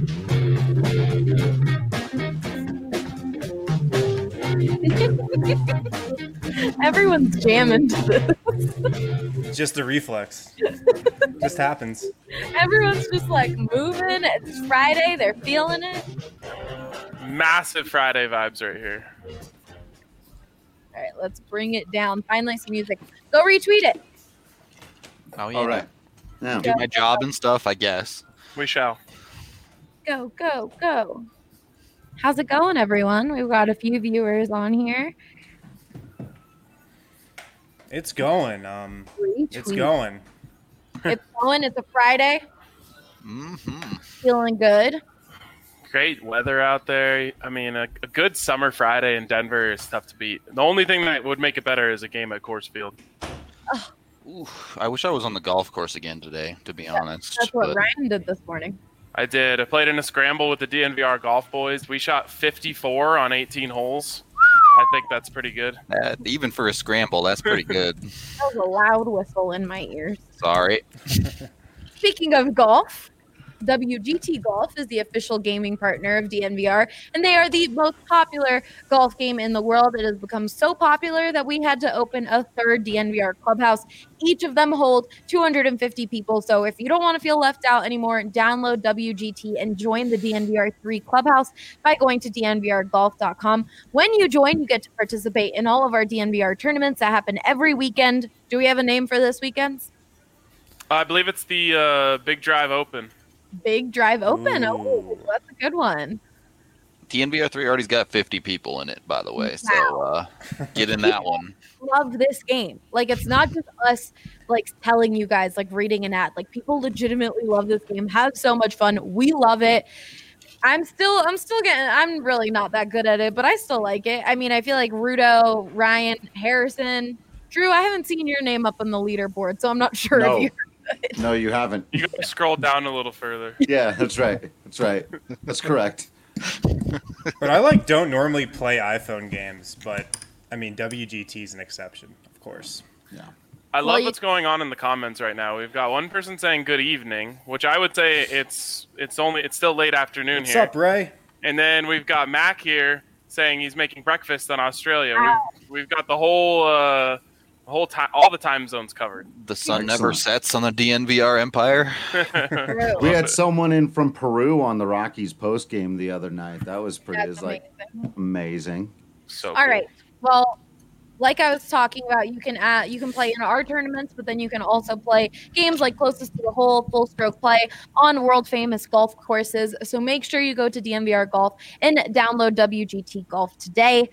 Everyone's jamming to this. Just a reflex. Just happens. Everyone's just like moving. It's Friday. They're feeling it. Massive Friday vibes right here. All right, let's bring it down. Finally, some music. Go retweet it. Oh, yeah. All right. Now, Do my job and stuff, I guess. We shall. Go, go, go. How's it going, everyone? We've got a few viewers on here. It's going. It's going. It's going. It's a Friday. Mm-hmm. Feeling good. Great weather out there. I mean, a good summer Friday in Denver is tough to beat. The only thing that would make it better is a game at Coors Field. Ooh, I wish I was on the golf course again today, to be honest. That's what but Ryan did this morning. I did. I played in a scramble with the DNVR golf boys. We shot 54 on 18 holes. I think that's pretty good. even for a scramble, that's pretty good. That was a loud whistle in my ears. Sorry. Speaking of golf, WGT Golf is the official gaming partner of DNVR, and they are the most popular golf game in the world. It has become so popular that we had to open a third DNVR clubhouse. Each of them hold 250 people. So if you don't want to feel left out anymore, download WGT and join the DNVR 3 clubhouse by going to dnvrgolf.com. When you join, you get to participate in all of our DNVR tournaments that happen every weekend. Do we have a name for this weekend? I believe it's the Big Drive Open. Big Drive Open. Ooh. Oh, that's a good one. DNVR 3 already's got 50 people in it, by the way. So get in that one. Love this game. Like, it's not just us like telling you guys, like reading an ad. Like, people legitimately love this game, have so much fun. We love it. I'm really not that good at it, but I still like it. I mean, I feel like Rudo, Ryan, Harrison, Drew, I haven't seen your name up on the leaderboard, so I'm not sure if you're good. No, you haven't. You got to scroll down a little further. Yeah, that's right. That's right. That's correct. But I don't normally play iPhone games, but I mean WGT is an exception, of course. Yeah. I love what's going on in the comments right now. We've got one person saying good evening, which I would say it's still late afternoon What's here. up, Ray? And then we've got Mac here saying he's making breakfast in Australia. Wow. We've got the whole time, all the time zones covered. The sun never sets on the DNVR empire. We had someone in from Peru on the Rockies post game the other night. That was pretty. That's It was amazing. So All right. Well, like I was talking about, you can play in our tournaments, but then you can also play games like Closest to the Hole, Full Stroke Play on world famous golf courses. So make sure you go to DNVR Golf and download WGT Golf today.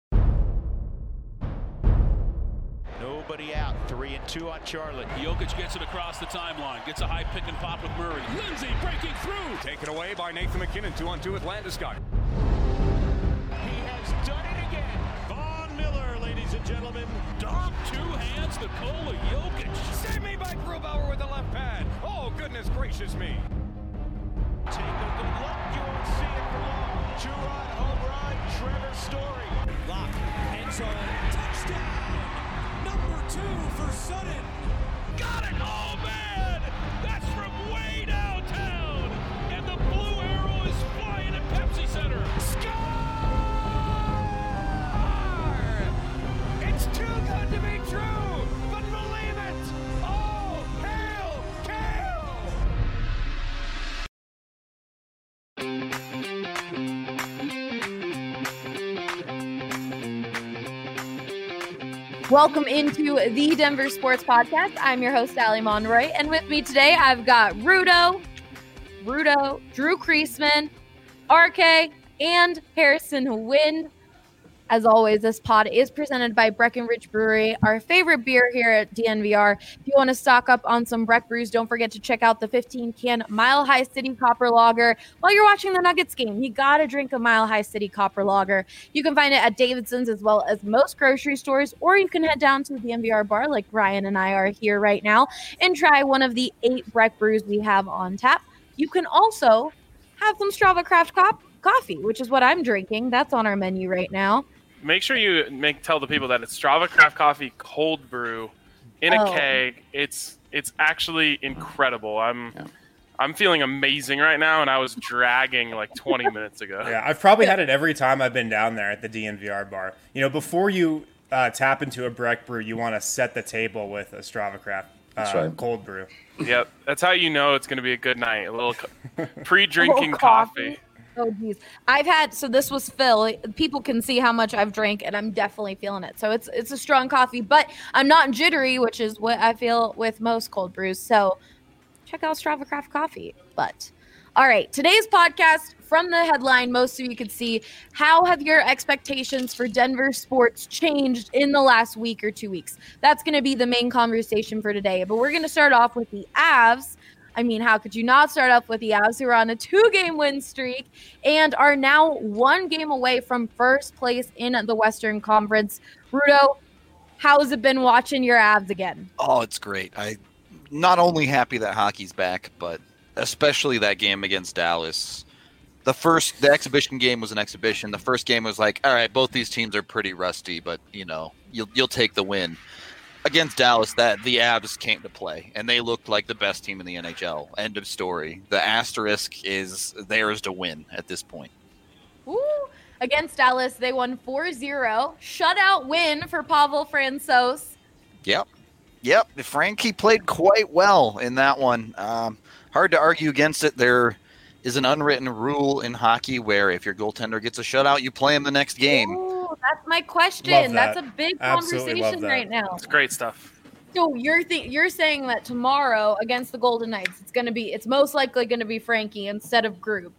Nobody out. 3-2 on Charlotte. Jokic gets it across the timeline. Gets a high pick and pop with Murray. Lindsay breaking through. Taken away by Nathan McKinnon. 2-on-2 with Landeskog. He has done it again. Von Miller, ladies and gentlemen. Dom, two hands, Nikola Jokic. Save me by Grubauer with the left pad. Oh, goodness gracious me. Take a good look. You won't see it for long. Two-run home run. Trevor Story. Lock. End zone. Touchdown. Number 2 for Sutton. Got it. Oh, man. That's from way downtown. And the blue arrow is flying at Pepsi Center. Score! It's too good to be true, but believe it. Oh, hail, Kale! Welcome into the Denver Sports Podcast. I'm your host, Allie Monroy, and with me today, I've got Rudo, Drew Kreisman, RK, and Harrison Wind. As always, this pod is presented by Breckenridge Brewery, our favorite beer here at DNVR. If you want to stock up on some Breck brews, don't forget to check out the 15-can Mile High City Copper Lager. While you're watching the Nuggets game, you got to drink a Mile High City Copper Lager. You can find it at Davidson's as well as most grocery stores, or you can head down to the DNVR bar like Ryan and I are here right now and try one of the 8 Breck brews we have on tap. You can also have some Strava Craft coffee, which is what I'm drinking. That's on our menu right now. Make sure you tell the people that it's Strava Craft Coffee cold brew in a keg. It's actually incredible. I'm feeling amazing right now, and I was dragging like 20 minutes ago. Yeah, I've probably had it every time I've been down there at the DNVR bar. You know, before you tap into a Breck brew, you want to set the table with a Strava Craft right. cold brew. Yep, that's how you know it's going to be a good night. A little pre-drinking coffee. Oh, geez. So this was Phil. People can see how much I've drank, and I'm definitely feeling it. So it's a strong coffee, but I'm not jittery, which is what I feel with most cold brews. So check out Strava Craft Coffee. But all right, today's podcast, from the headline, most of you could see, how have your expectations for Denver sports changed in the last week or 2 weeks? That's going to be the main conversation for today. But we're going to start off with the Avs. I mean, how could you not start off with the Avs, who are on a 2-game win streak and are now 1 game away from first place in the Western Conference? Rudo, how has it been watching your Avs again? Oh, it's great. I'm not only happy that hockey's back, but especially that game against Dallas. The exhibition game was an exhibition. The first game was like, all right, both these teams are pretty rusty, but you'll take the win. Against Dallas, that the Avs came to play, and they looked like the best team in the NHL. End of story. The asterisk is theirs to win at this point. Ooh. Against Dallas, they won 4-0. Shutout win for Pavel Francouz. Yep. Frankie played quite well in that one. Hard to argue against it. There is an unwritten rule in hockey where if your goaltender gets a shutout, you play him the next game. Ooh, that's my question. Love that. That's a big Absolutely love conversation that. right now. It's great stuff. So you're saying that tomorrow against the Golden Knights, it's most likely going to be Frankie instead of Grub.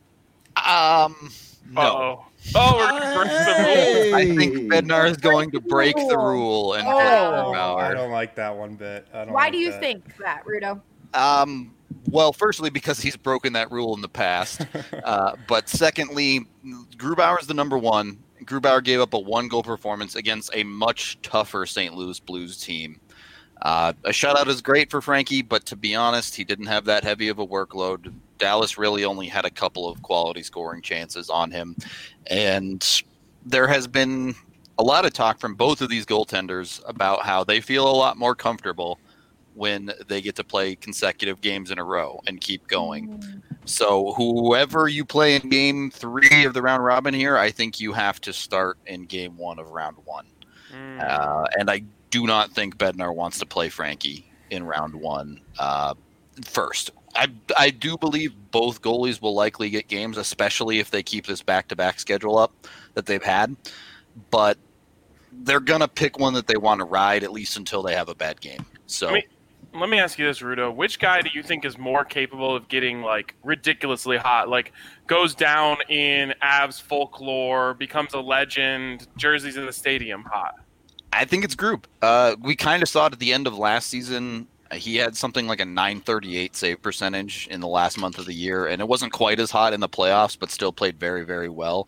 No. Oh, we're going to break the rules. I think Bednar is going to break the rule and Oh, I Grubauer. don't like that one bit. Why do you think that, Rudo? Well, firstly, because he's broken that rule in the past. But secondly, Grubauer is the number one. Grubauer gave up a 1-goal performance against a much tougher St. Louis Blues team. A shutout is great for Frankie, but to be honest, he didn't have that heavy of a workload. Dallas really only had a couple of quality scoring chances on him. And there has been a lot of talk from both of these goaltenders about how they feel a lot more comfortable when they get to play consecutive games in a row and keep going. So whoever you play in game 3 of the round robin here, I think you have to start in game 1 of round 1. And I do not think Bednar wants to play Frankie in round 1 first. I do believe both goalies will likely get games, especially if they keep this back-to-back schedule up that they've had. But they're going to pick one that they want to ride, at least until they have a bad game. So let me ask you this, Rudo. Which guy do you think is more capable of getting like ridiculously hot? Like goes down in Avs folklore, becomes a legend, jerseys in the stadium hot? I think it's Grub. We kind of saw it at the end of last season. He had something like a .938 save percentage in the last month of the year, and it wasn't quite as hot in the playoffs, but still played very, very well.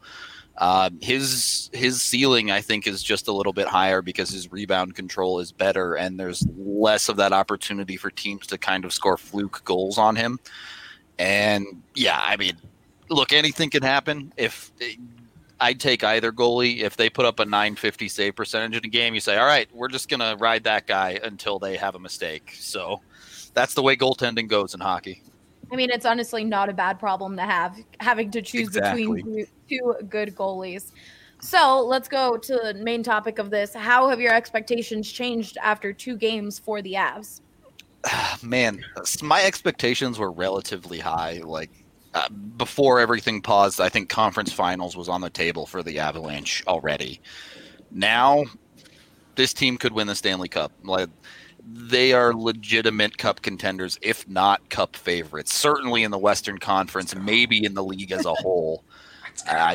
His ceiling, I think, is just a little bit higher because his rebound control is better, and there's less of that opportunity for teams to kind of score fluke goals on him. And yeah, I mean, look, anything can happen. I'd take either goalie. If they put up a .950 save percentage in a game, you say, all right, we're just going to ride that guy until they have a mistake. So that's the way goaltending goes in hockey. I mean, it's honestly not a bad problem to have, having to choose between two good goalies. So let's go to the main topic of this. How have your expectations changed after 2 games for the Avs? Man, my expectations were relatively high. Before everything paused, I think conference finals was on the table for the Avalanche already. Now, this team could win the Stanley Cup. They are legitimate cup contenders, if not cup favorites. Certainly in the Western Conference, maybe in the league as a whole. I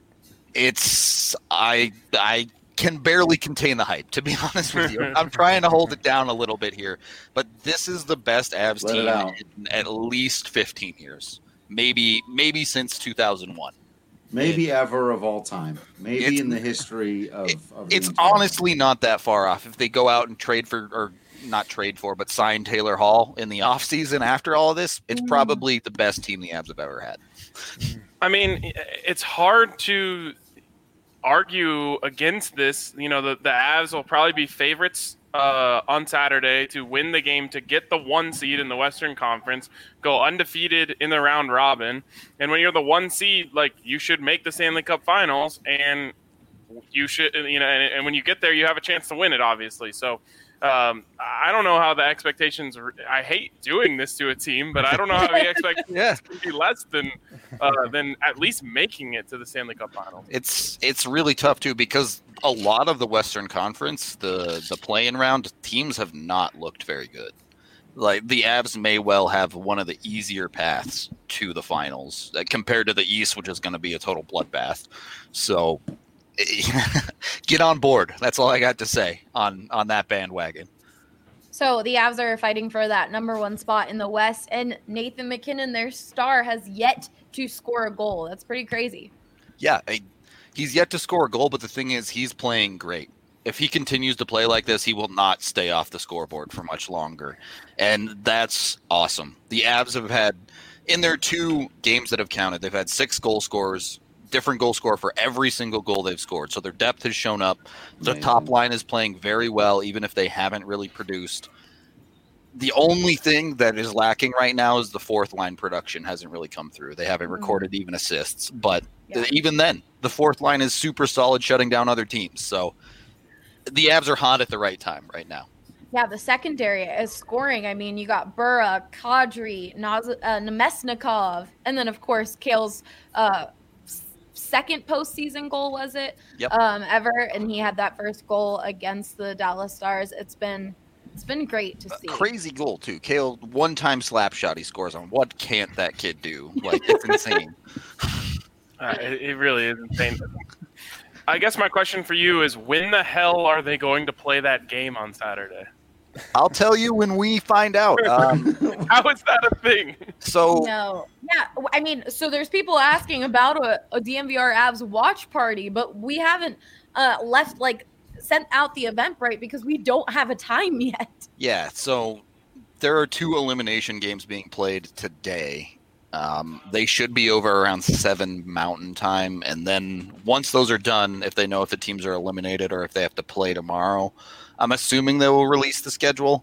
can barely contain the hype, to be honest with you. I'm trying to hold it down a little bit here, but this is the best Avs team in at least 15 years. Maybe since 2001. Maybe ever of all time. Maybe in the history of it's honestly not that far off. If they go out and but sign Taylor Hall in the offseason after all of this, it's probably the best team the Avs have ever had. I mean, it's hard to argue against this. You know, the Avs will probably be favorites on Saturday to win the game to get the 1 seed in the Western Conference, go undefeated in the round robin. And when you're the 1 seed, like, you should make the Stanley Cup Finals, and you should, you know, and when you get there, you have a chance to win it, obviously. So I don't know how the expectations. I hate doing this to a team, but I don't know how the expectations can be less than at least making it to the Stanley Cup Finals. It's really tough too, because a lot of the Western Conference, the play-in round teams have not looked very good. Like, the Avs may well have one of the easier paths to the finals compared to the East, which is going to be a total bloodbath. So get on board. That's all I got to say on that bandwagon. So the Avs are fighting for that number 1 spot in the West, and Nathan MacKinnon, their star, has yet to score a goal. That's pretty crazy. Yeah, he's yet to score a goal, but the thing is, he's playing great. If he continues to play like this, he will not stay off the scoreboard for much longer, and that's awesome. The Avs have had, in their 2 games that have counted, they've had 6 goal scorers, different goal scorer for every single goal they've scored. So their depth has shown up. The top line is playing very well, even if they haven't really produced. The only thing that is lacking right now is the fourth line production hasn't really come through. They haven't recorded even assists, but even then, the fourth line is super solid, shutting down other teams. So the Avs are hot at the right time right now. Yeah, the secondary is scoring. I mean, you got Burra, Kadri, Nemesnikov, and then, of course, Kale's second postseason goal, was it? Yep. Ever, and he had that first goal against the Dallas Stars. It's been great to see. Crazy goal too. Kale, 1-time slap shot he scores on. What can't that kid do? Like, it's insane. It really is insane. I guess my question for you is, when the hell are they going to play that game on Saturday? I'll tell you when we find out. How is that a thing? So no, yeah, I mean, so there's people asking about a DNVR Avs watch party, but we haven't sent out the Eventbrite because we don't have a time yet. Yeah, so there are 2 elimination games being played today. They should be over around 7 Mountain Time, and then once those are done, if they know if the teams are eliminated or if they have to play tomorrow, I'm assuming they will release the schedule.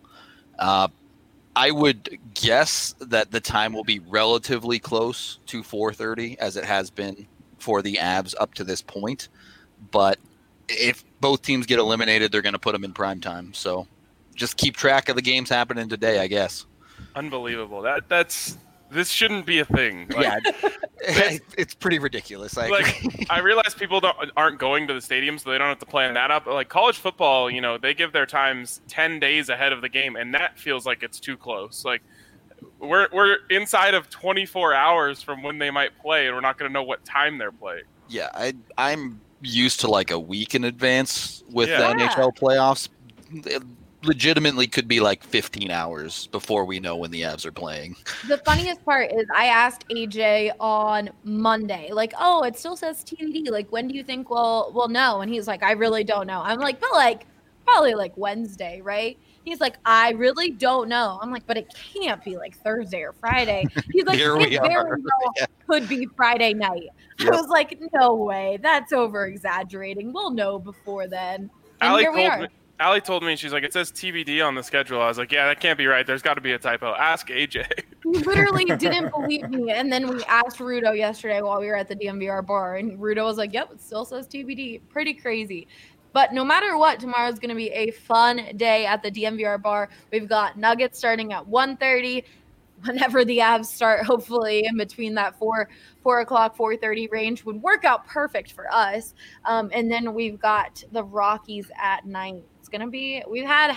I would guess that the time will be relatively close to 4:30, as it has been for the Avs up to this point. But if both teams get eliminated, they're going to put them in prime time. So just keep track of the games happening today, I guess. Unbelievable. This shouldn't be a thing. Yeah, it's pretty ridiculous. I realize people aren't going to the stadium, so they don't have to plan that up. But like college football, you know, they give their times 10 days ahead of the game, and that feels like it's too close. Like, we're inside of 24 hours from when they might play, and we're not going to know what time they're playing. Yeah, I'm used to like a week in advance with the NHL playoffs. It legitimately could be like 15 hours before we know when the Avs are playing. The funniest part is I asked AJ on Monday, like, oh, it still says TBD. Like, when do you think we'll know? And he's like, I really don't know. I'm like, but like probably like Wednesday, right? He's like, I really don't know. I'm like, but it can't be like Thursday or Friday. He's like, it very well could be Friday night. Yep. I was like, no way. That's over exaggerating. We'll know before then. And here we are. Allie told me, she's like, it says TBD on the schedule. I was like, yeah, that can't be right. There's got to be a typo. Ask AJ. He literally didn't believe me. And then we asked Rudo yesterday while we were at the DNVR bar, and Rudo was like, yep, it still says TBD. Pretty crazy. But no matter what, tomorrow's going to be a fun day at the DNVR bar. We've got Nuggets starting at 1:30. Whenever the Avs start, hopefully in between that 4 o'clock, 4:30 range would work out perfect for us. And then we've got the Rockies at night. It's going to be, we've had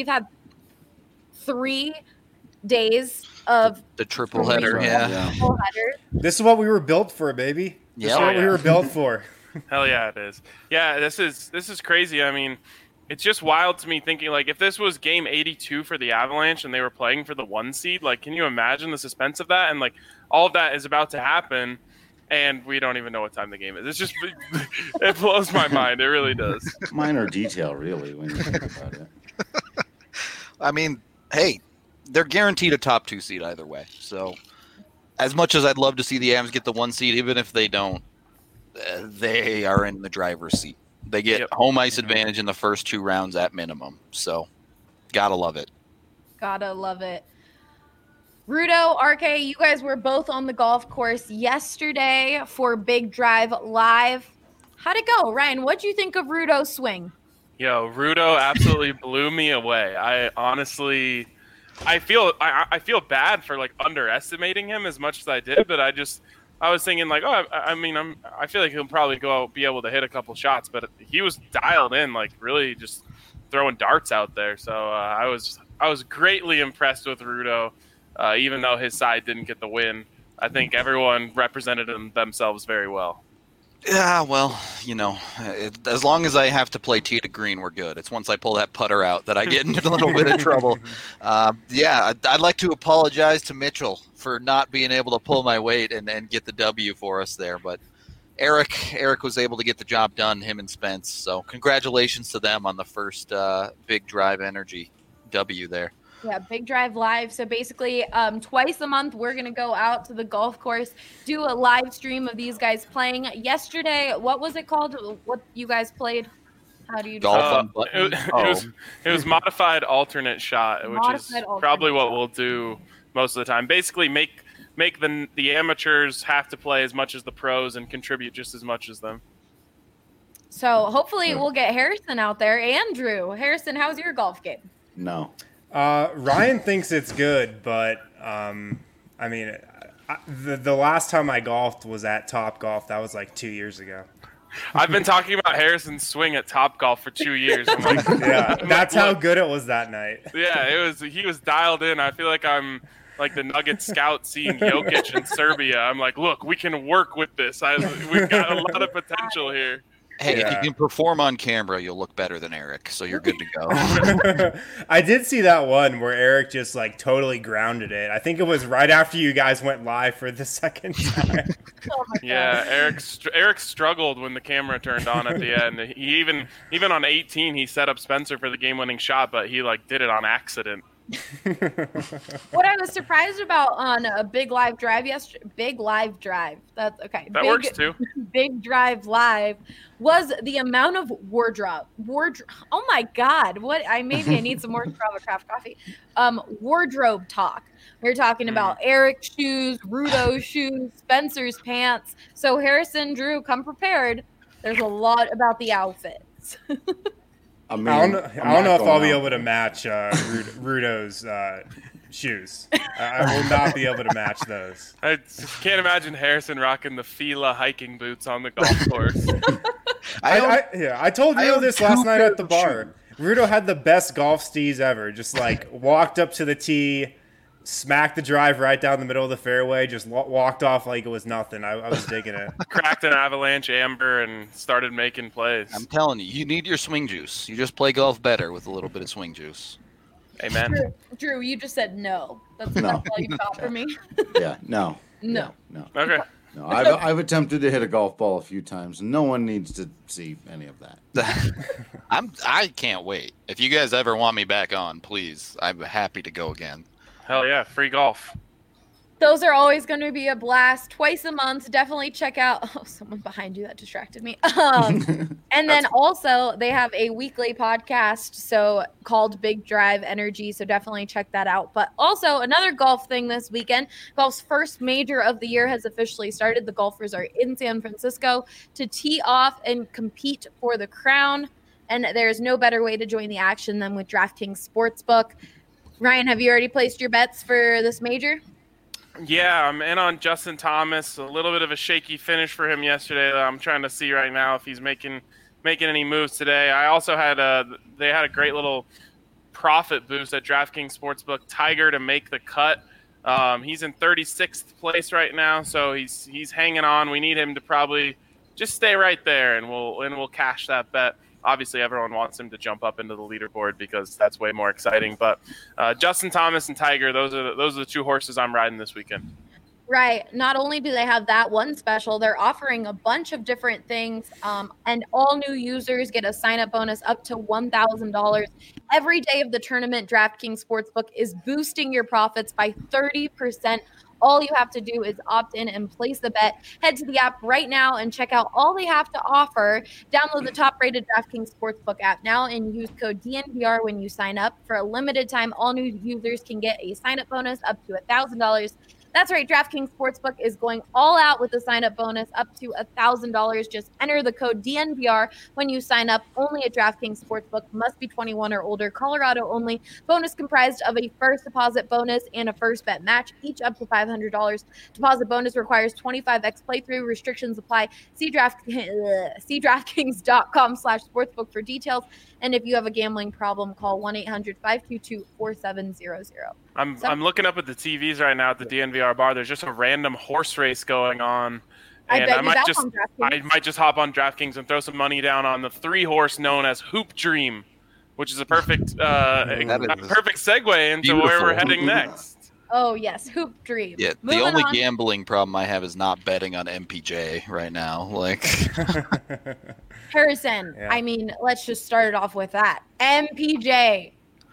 3 days of the triple header. Yeah. This is what we were built for, baby. This is what we were built for. Hell yeah, it is. Yeah, this is crazy. I mean, it's just wild to me thinking, like, if this was game 82 for the Avalanche and they were playing for the 1 seed, like, can you imagine the suspense of that? And, like, all of that is about to happen, and we don't even know what time the game is. It's just, it blows my mind. It really does. Minor detail, really, when you think about it. I mean, hey, they're guaranteed a top 2 seed either way. So, as much as I'd love to see the Avs get the 1 seed, even if they don't, they are in the driver's seat. They get home ice advantage in the first 2 rounds at minimum. So, gotta love it. Gotta love it. Rudo, RK, you guys were both on the golf course yesterday for Big Drive Live. How'd it go? Ryan, what'd you think of Rudo's swing? Yo, Rudo absolutely blew me away. I honestly, I feel bad for like underestimating him as much as I did, but I was thinking like, I feel like he'll probably be able to hit a couple shots, but he was dialed in, like really just throwing darts out there. So I was greatly impressed with Rudo, even though his side didn't get the win. I think everyone represented themselves very well. Yeah, well, as long as I have to play tee to green, we're good. It's once I pull that putter out that I get into a little bit of trouble. I'd like to apologize to Mitchell for not being able to pull my weight and get the W for us there. But Eric was able to get the job done, him and Spence. So congratulations to them on the first Big Drive Energy W there. Yeah, Big Drive Live. So basically, twice a month, we're going to go out to the golf course, do a live stream of these guys playing. Yesterday, what was it called? What you guys played? How do you Golf it was modified alternate shot, which is probably what we'll do most of the time. Basically, make the amateurs have to play as much as the pros and contribute just as much as them. So hopefully we'll get Harrison out there. Andrew, Harrison, how's your golf game? No. Ryan thinks it's good, but the last time I golfed was at Top Golf. That was like 2 years ago. I've been talking about Harrison's swing at Top Golf for 2 years. I'm like, yeah, that's how good it was that night. Yeah, he was dialed in. I feel like I'm like the Nugget scout seeing Jokic in Serbia. I'm like, look, we can work with this. We've got a lot of potential here. Hey, if you can perform on camera, you'll look better than Eric, so you're good to go. I did see that one where Eric just like totally grounded it. I think it was right after you guys went live for the second time. Oh my Yeah, God. Eric struggled when the camera turned on at the end. He even on 18, he set up Spencer for the game-winning shot, but he like did it on accident. What I was surprised about on a Big Live Drive yesterday, Big Live Drive, that's okay. That works too. Big Drive Live was the amount of wardrobe. Oh my God! Maybe I need some more Strava Craft coffee. Wardrobe talk. We were talking about Eric's shoes, Rudo's shoes, Spencer's pants. So Harrison, Drew, come prepared. There's a lot about the outfits. I don't know if I'll be able to match Rudo's shoes. I will not be able to match those. I just can't imagine Harrison rocking the Fila hiking boots on the golf course. I told you this last night at the bar. Rudo had the best golf stees ever. Just like walked up to the tee, smacked the drive right down the middle of the fairway, just walked off like it was nothing. I was digging it. Cracked an avalanche amber and started making plays. I'm telling you, you need your swing juice. You just play golf better with a little bit of swing juice. Amen. Drew, you just said no. That's all you got for me. Yeah, no. No. Okay. No, I've attempted to hit a golf ball a few times. No one needs to see any of that. I can't wait. If you guys ever want me back on, please, I'm happy to go again. Hell yeah, free golf. Those are always going to be a blast. Twice a month. Definitely check out. Oh, someone behind you that distracted me. And then also they have a weekly podcast called Big Drive Energy. So definitely check that out. But also another golf thing this weekend. Golf's first major of the year has officially started. The golfers are in San Francisco to tee off and compete for the crown. And there's no better way to join the action than with DraftKings Sportsbook. Ryan, have you already placed your bets for this major? Yeah, I'm in on Justin Thomas. A little bit of a shaky finish for him yesterday. I'm trying to see right now if he's making any moves today. I also had they had a great little profit boost at DraftKings Sportsbook. Tiger to make the cut. He's in 36th place right now, so he's hanging on. We need him to probably just stay right there, and we'll cash that bet. Obviously, everyone wants him to jump up into the leaderboard because that's way more exciting. But Justin Thomas and Tiger, those are the two horses I'm riding this weekend. Right. Not only do they have that one special, they're offering a bunch of different things. And all new users get a sign-up bonus up to $1,000. Every day of the tournament, DraftKings Sportsbook is boosting your profits by 30% All you have to do is opt in and place the bet. Head to the app right now and check out all they have to offer. Download the top-rated DraftKings Sportsbook app now and use code DNVR when you sign up. For a limited time, all new users can get a sign-up bonus up to $1,000. That's right, DraftKings Sportsbook is going all out with the sign-up bonus up to $1,000. Just enter the code DNVR when you sign up. Only at DraftKings Sportsbook. Must be 21 or older. Colorado only. Bonus comprised of a first deposit bonus and a first bet match, each up to $500. Deposit bonus requires 25x playthrough. Restrictions apply. See DraftKings.com/sportsbook for details. And if you have a gambling problem, call 1-800-522-4700. I'm looking up at the TVs right now at the DNVR bar. There's just a random horse race going on. And I might just hop on DraftKings and throw some money down on the 3-horse known as Hoop Dream, which is a perfect perfect segue into where we're heading next. Oh, yes, Hoop Dream. Yeah, the only gambling problem I have is not betting on MPJ right now. Like Harrison, yeah. I mean, let's just start it off with that. MPJ.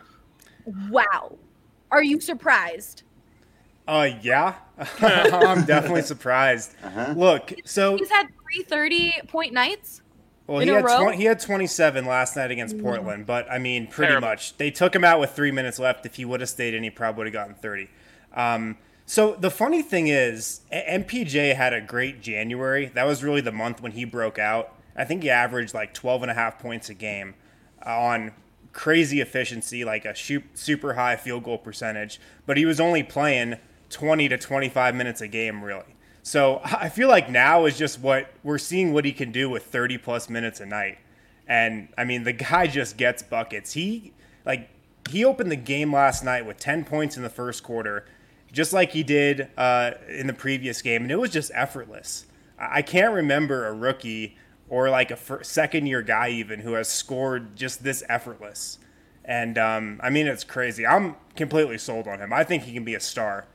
Wow. Are you surprised? Yeah. I'm definitely surprised. Look, so he's had 330-point nights. Well, he had 27 last night against Portland, but I mean, pretty much they took him out with 3 minutes left. If he would have stayed in, he probably would have gotten 30. So the funny thing is, MPJ had a great January. That was really the month when he broke out. I think he averaged like 12.5 points a game on crazy efficiency, like a super high field goal percentage, but he was only playing 20 to 25 minutes a game, really. So I feel like now is just what we're seeing what he can do with 30 plus minutes a night. And I mean, the guy just gets buckets. He opened the game last night with 10 points in the first quarter, just like he did in the previous game. And it was just effortless. I can't remember a rookie or like a second-year guy even who has scored just this effortless. And, I mean, it's crazy. I'm completely sold on him. I think he can be a star.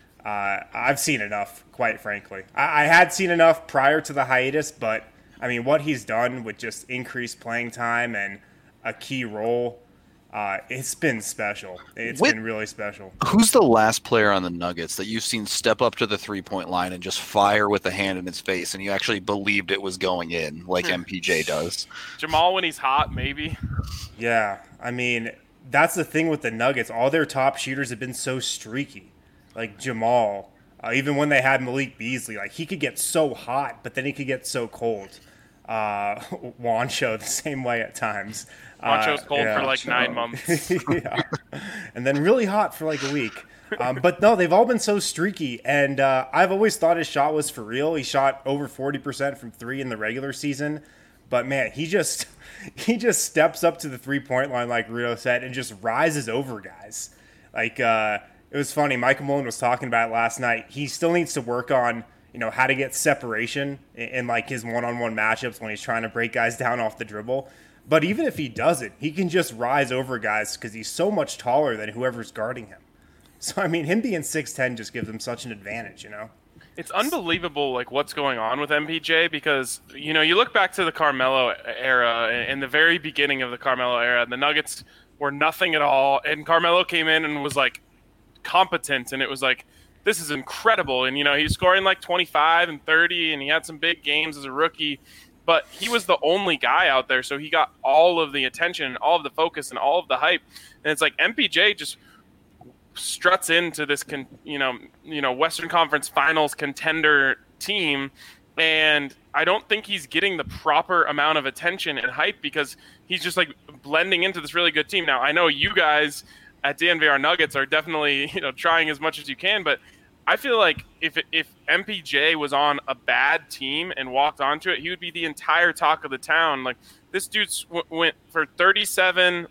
I've seen enough, quite frankly. I had seen enough prior to the hiatus, but, I mean, what he's done with just increased playing time and a key role, it's been special. It's been really special. Who's the last player on the Nuggets that you've seen step up to the three-point line and just fire with a hand in his face and you actually believed it was going in like MPJ does? Jamal when he's hot, maybe. Yeah, I mean, that's the thing with the Nuggets. All their top shooters have been so streaky. Like Jamal, even when they had Malik Beasley, like he could get so hot, but then he could get so cold. Juancho the same way at times. Juancho's cold for like 9 months. Yeah. And then really hot for like a week. But no, they've all been so streaky. And I've always thought his shot was for real. He shot over 40% from 3 in the regular season. But man, he just steps up to the 3-point line, like Rudo said, and just rises over guys. Like it was funny. Michael Malone was talking about it last night. He still needs to work on, how to get separation in like his one-on-one matchups when he's trying to break guys down off the dribble. But even if he doesn't, he can just rise over guys because he's so much taller than whoever's guarding him. So, I mean, him being 6'10" just gives him such an advantage, It's unbelievable, like, what's going on with MPJ because, you look back to the Carmelo era, in the very beginning of the Carmelo era, the Nuggets were nothing at all, and Carmelo came in and was, like, competent, and it was like, this is incredible. And, he was scoring, like, 25 and 30, and he had some big games as a rookie. But he was the only guy out there, so he got all of the attention, all of the focus, and all of the hype. And it's like MPJ just struts into this, Western Conference Finals contender team, and I don't think he's getting the proper amount of attention and hype because he's just like blending into this really good team. Now, I know you guys at DNVR Nuggets are definitely trying as much as you can, but I feel like if MPJ was on a bad team and walked onto it, he would be the entire talk of the town. Like, this dude went for 37,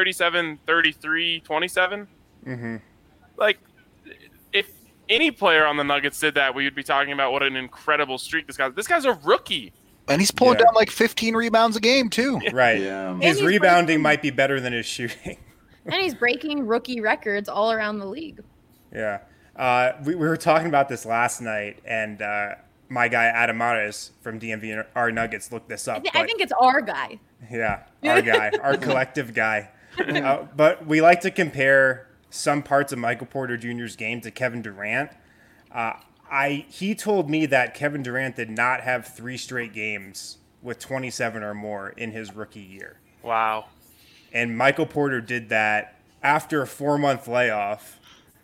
33, 27? Mm-hmm. Like, if any player on the Nuggets did that, we would be talking about what an incredible streak this guy's a rookie. And he's pulling down like 15 rebounds a game, too. Right. Yeah. His rebounding might be better than his shooting. And he's breaking rookie records all around the league. Yeah. We were talking about this last night, and my guy Adam Mares from DNVR Nuggets looked this up. I think it's our guy. Yeah, our guy, our collective guy. But we like to compare some parts of Michael Porter Jr.'s game to Kevin Durant. He told me that Kevin Durant did not have 3 straight games with 27 or more in his rookie year. Wow. And Michael Porter did that after a 4-month layoff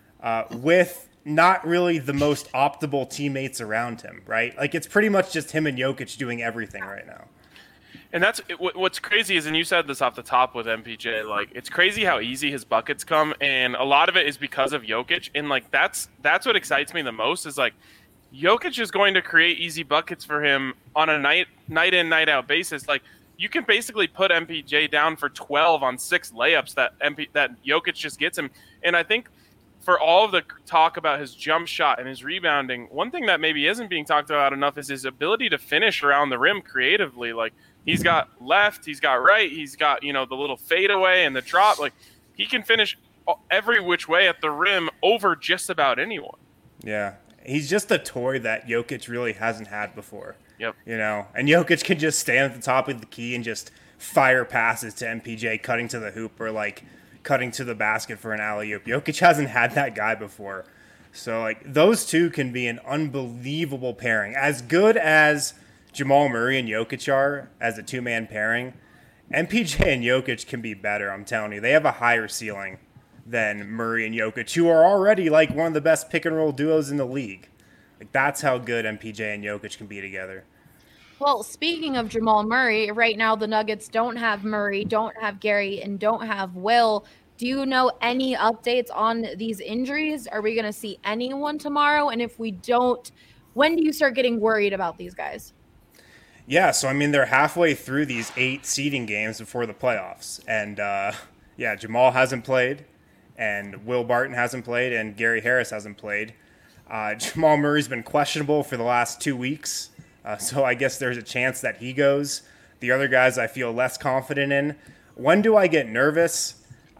with not really the most optimal teammates around him, right? Like, it's pretty much just him and Jokic doing everything right now. And that's what's crazy is, and you said this off the top with MPJ, like, it's crazy how easy his buckets come, and a lot of it is because of Jokic. And like that's what excites me the most is like Jokic is going to create easy buckets for him on a night in, night out basis. Like, you can basically put MPJ down for 12 on 6 layups that Jokic just gets him. And I think for all of the talk about his jump shot and his rebounding, one thing that maybe isn't being talked about enough is his ability to finish around the rim creatively. Like, he's got left, he's got right, he's got, the little fadeaway and the drop. Like, he can finish every which way at the rim over just about anyone. Yeah, he's just a toy that Jokic really hasn't had before. Yep. And Jokic can just stand at the top of the key and just fire passes to MPJ, cutting to the hoop or like cutting to the basket for an alley-oop. Jokic hasn't had that guy before. So like those two can be an unbelievable pairing. As good as Jamal Murray and Jokic are as a 2-man pairing, MPJ and Jokic can be better, I'm telling you. They have a higher ceiling than Murray and Jokic, who are already like one of the best pick-and-roll duos in the league. Like, that's how good MPJ and Jokic can be together. Well, speaking of Jamal Murray, right now the Nuggets don't have Murray, don't have Gary, and don't have Will. Do you know any updates on these injuries? Are we going to see anyone tomorrow? And if we don't, when do you start getting worried about these guys? Yeah, so I mean, they're halfway through these 8 seeding games before the playoffs. And Jamal hasn't played, and Will Barton hasn't played, and Gary Harris hasn't played. Jamal Murray's been questionable for the last 2 weeks, so I guess there's a chance that he goes. The other guys I feel less confident in. When do I get nervous?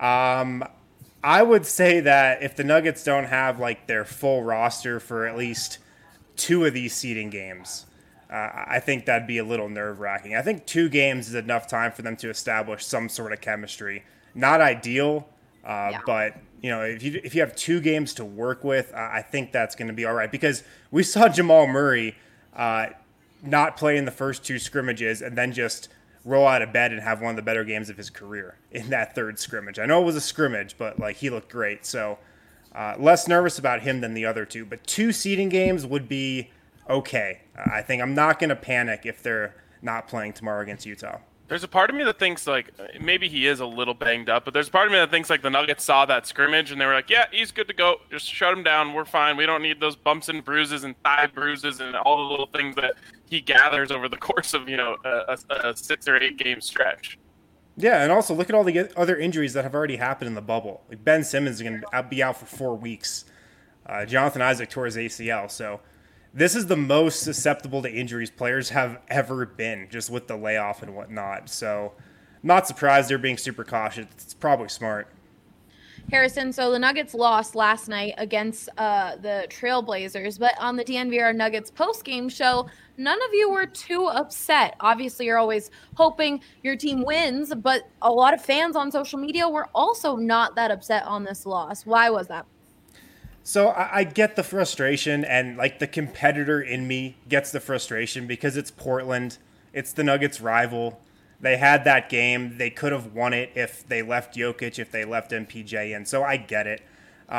I would say that if the Nuggets don't have like their full roster for at least 2 of these seeding games, I think that'd be a little nerve-wracking. I think 2 games is enough time for them to establish some sort of chemistry. Not ideal, but if you have 2 games to work with, I think that's going to be all right. Because we saw Jamal Murray not play in the first 2 scrimmages and then just roll out of bed and have one of the better games of his career in that 3rd scrimmage. I know it was a scrimmage, but like he looked great. So less nervous about him than the other 2. But 2 seeding games would be okay. I think I'm not going to panic if they're not playing tomorrow against Utah. There's a part of me that thinks, like, maybe he is a little banged up, but there's a part of me that thinks, like, the Nuggets saw that scrimmage and they were like, yeah, he's good to go. Just shut him down. We're fine. We don't need those bumps and bruises and thigh bruises and all the little things that he gathers over the course of, a 6 or 8 game stretch. Yeah, and also look at all the other injuries that have already happened in the bubble. Like Ben Simmons is going to be out for 4 weeks. Jonathan Isaac tore his ACL, so this is the most susceptible to injuries players have ever been, just with the layoff and whatnot. So not surprised they're being super cautious. It's probably smart. Harrison, so the Nuggets lost last night against the Trailblazers, but on the DNVR Nuggets postgame show, none of you were too upset. Obviously, you're always hoping your team wins, but a lot of fans on social media were also not that upset on this loss. Why was that? So I get the frustration, and like the competitor in me gets the frustration because it's Portland. It's the Nuggets' rival. They had that game. They could have won it if they left Jokic, if they left MPJ in. So I get it.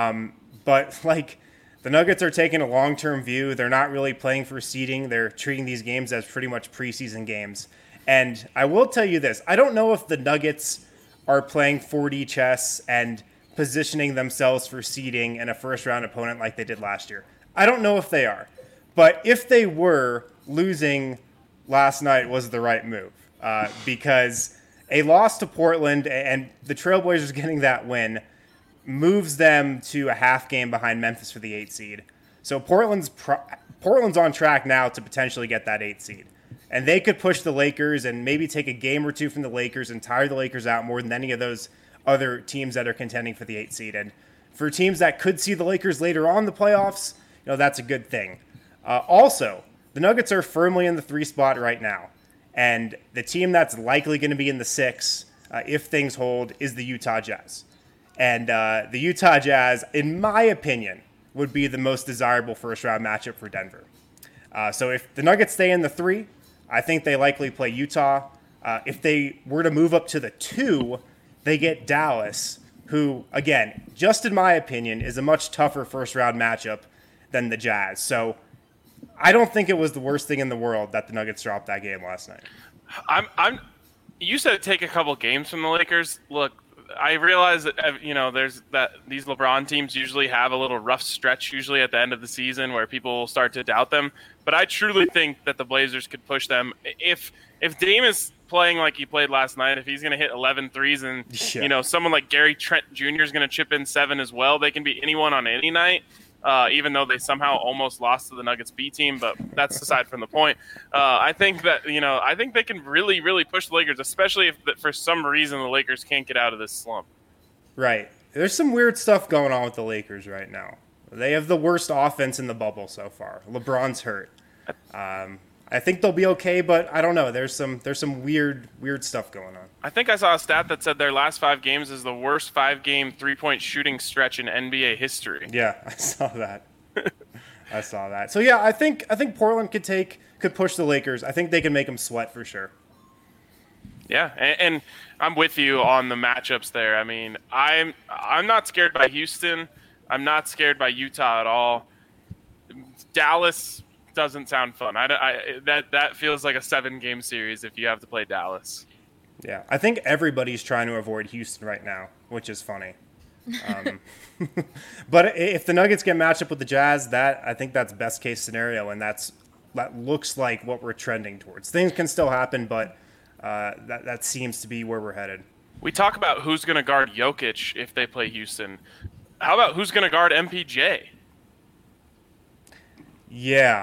But like the Nuggets are taking a long-term view. They're not really playing for seeding. They're treating these games as pretty much preseason games. And I will tell you this. I don't know if the Nuggets are playing 4D chess and positioning themselves for seeding and a first-round opponent like they did last year. I don't know if they are. But if they were, losing last night was the right move. Because a loss to Portland and the Trailblazers getting that win moves them to a half game behind Memphis for the 8th seed. So Portland's on track now to potentially get that 8th seed. And they could push the Lakers and maybe take a game or 2 from the Lakers and tire the Lakers out more than any of those other teams that are contending for the 8th seed. And for teams that could see the Lakers later on in the playoffs, that's a good thing. Also, the Nuggets are firmly in the 3 spot right now. And the team that's likely going to be in the 6, if things hold, is the Utah Jazz. And the Utah Jazz, in my opinion, would be the most desirable first round matchup for Denver. So if the Nuggets stay in the 3, I think they likely play Utah. If they were to move up to the 2, they get Dallas, who, again, just in my opinion, is a much tougher first round matchup than the Jazz. So I don't think it was the worst thing in the world that the Nuggets dropped that game last night. You said take a couple games from the Lakers. Look, I realize that there's these LeBron teams usually have a little rough stretch usually at the end of the season where people start to doubt them. But I truly think that the Blazers could push them if Dame is playing like he played last night. If he's going to hit 11 threes and someone like Gary Trent Jr. is going to chip in 7 as well, they can beat anyone on any night. Even though they somehow almost lost to the Nuggets B team, but that's aside from the point. I think that I think they can really, really push the Lakers, especially if for some reason the Lakers can't get out of this slump. Right. There's some weird stuff going on with the Lakers right now. They have the worst offense in the bubble so far. LeBron's hurt. I think they'll be okay, but I don't know. There's some weird stuff going on. I think I saw a stat that said their last 5 games is the worst 5-game 3-point shooting stretch in NBA history. Yeah, I saw that. So yeah, I think Portland could push the Lakers. I think they can make them sweat for sure. Yeah, and I'm with you on the matchups there. I mean, I'm not scared by Houston. I'm not scared by Utah at all. Dallas doesn't sound fun. That feels like a 7-game series if you have to play Dallas. Yeah, I think everybody's trying to avoid Houston right now, which is funny. But if the Nuggets get matched up with the Jazz, I think that's best case scenario, and that looks like what we're trending towards. Things can still happen, but that seems to be where we're headed. We talk about who's going to guard Jokic if they play Houston. How about who's going to guard MPJ? Yeah.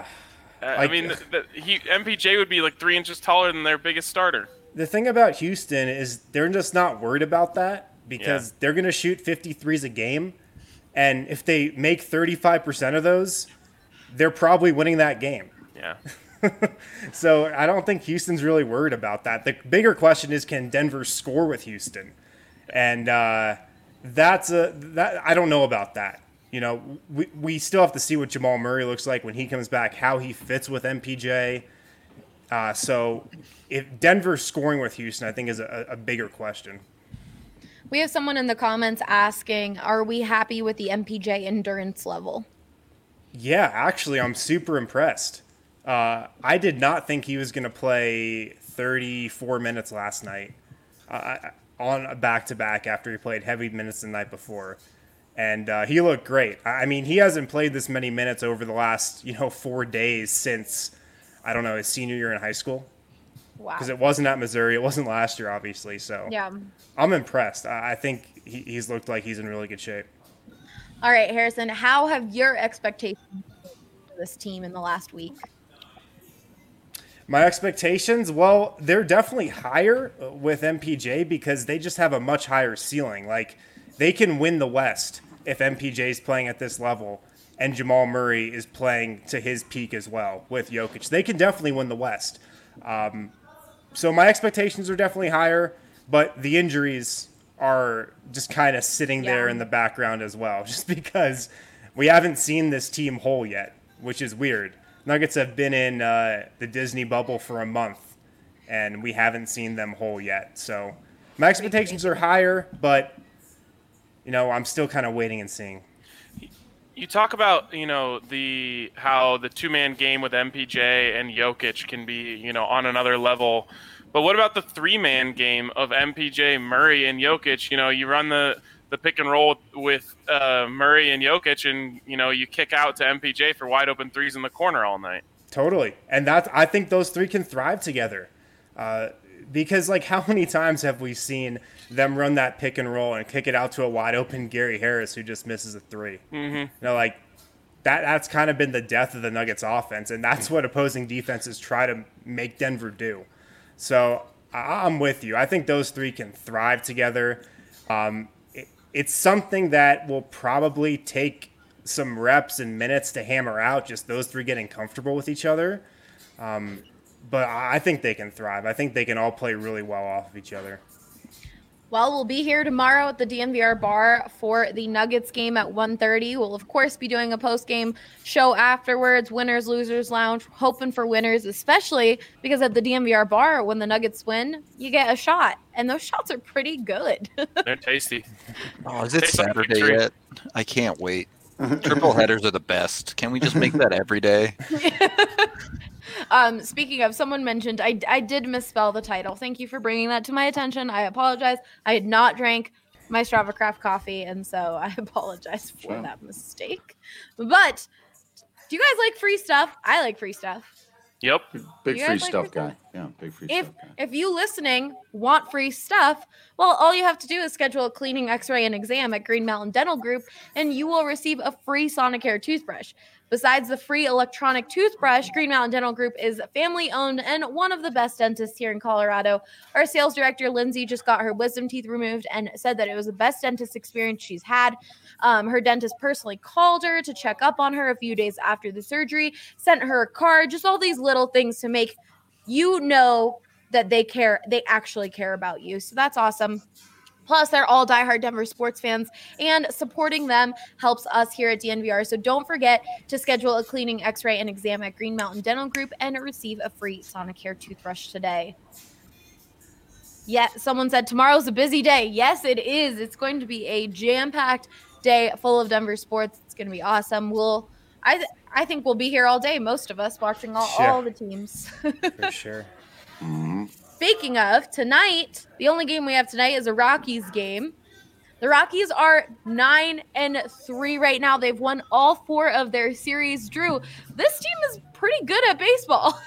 MPJ would be like 3 inches taller than their biggest starter. The thing about Houston is they're just not worried about that because they're going to shoot 53s a game. And if they make 35% of those, they're probably winning that game. Yeah. So I don't think Houston's really worried about that. The bigger question is, can Denver score with Houston? And I don't know about that. We still have to see what Jamal Murray looks like when he comes back, how he fits with MPJ. So if Denver's scoring with Houston, I think is a bigger question. We have someone in the comments asking, are we happy with the MPJ endurance level? Yeah, actually, I'm super impressed. I did not think he was going to play 34 minutes last night on a back-to-back after he played heavy minutes the night before. And he looked great. I mean, he hasn't played this many minutes over the last, 4 days since, I don't know, his senior year in high school. Wow. Because it wasn't at Missouri. It wasn't last year, obviously. So yeah, I'm impressed. I think he's looked like he's in really good shape. All right, Harrison, how have your expectations for this team in the last week? My expectations, well, they're definitely higher with MPJ because they just have a much higher ceiling. Like, they can win the West if MPJ is playing at this level and Jamal Murray is playing to his peak as well with Jokic. They can definitely win the West. So my expectations are definitely higher, but the injuries are just kind of sitting there in the background as well, just because we haven't seen this team whole yet, which is weird. Nuggets have been in the Disney bubble for a month, and we haven't seen them whole yet. So my expectations are higher, but I'm still kind of waiting and seeing. You talk about, how the 2-man game with MPJ and Jokic can be, on another level. But what about the 3-man game of MPJ, Murray, and Jokic? You run the pick and roll with Murray and Jokic, and, you kick out to MPJ for wide open threes in the corner all night. Totally. And I think those three can thrive together. Because, how many times have we seen them run that pick and roll and kick it out to a wide open Gary Harris who just misses a 3? Mm-hmm. That's kind of been the death of the Nuggets offense, and that's what opposing defenses try to make Denver do. So I'm with you. I think those three can thrive together. It's something that will probably take some reps and minutes to hammer out, just those three getting comfortable with each other. But I think they can thrive. I think they can all play really well off of each other. Well, we'll be here tomorrow at the DNVR bar for the Nuggets game at 1:30. We'll, of course, be doing a post-game show afterwards, winners, losers lounge, hoping for winners, especially because at the DNVR bar, when the Nuggets win, you get a shot, and those shots are pretty good. They're tasty. Oh, is it Tastes like Saturday victory. yet? I can't wait. Triple headers are the best. Can we just make that every day? Speaking of, someone mentioned I did misspell the title. Thank you for bringing that to my attention. I apologize. I had not drank my Strava Craft coffee, and so I apologize for that mistake. But do you guys like free stuff? I like free stuff. Yep. Big You free guys like stuff free guy. stuff? Yeah, big free If stuff guy. if you listening want free stuff, well, all you have to do is schedule a cleaning, x-ray, and exam at Green Mountain Dental Group, and you will receive a free Sonicare toothbrush. Besides the free electronic toothbrush, Green Mountain Dental Group is family-owned and one of the best dentists here in Colorado. Our sales director, Lindsay, just got her wisdom teeth removed and said that it was the best dentist experience she's had. Her dentist personally called her to check up on her a few days after the surgery, sent her a card, just all these little things to make you know that they care, they actually care about you. So that's awesome. Plus, they're all diehard Denver sports fans, and supporting them helps us here at DNVR. So don't forget to schedule a cleaning, x-ray, and exam at Green Mountain Dental Group and receive a free Sonicare toothbrush today. Yeah, someone said tomorrow's a busy day. Yes, it is. It's going to be a jam-packed day full of Denver sports. It's going to be awesome. I think we'll be here all day, most of us, watching all the teams. For sure. Speaking of, tonight, the only game we have tonight is a Rockies game. The Rockies are 9-3 right now. They've won all 4 of their series. Drew, this team is pretty good at baseball.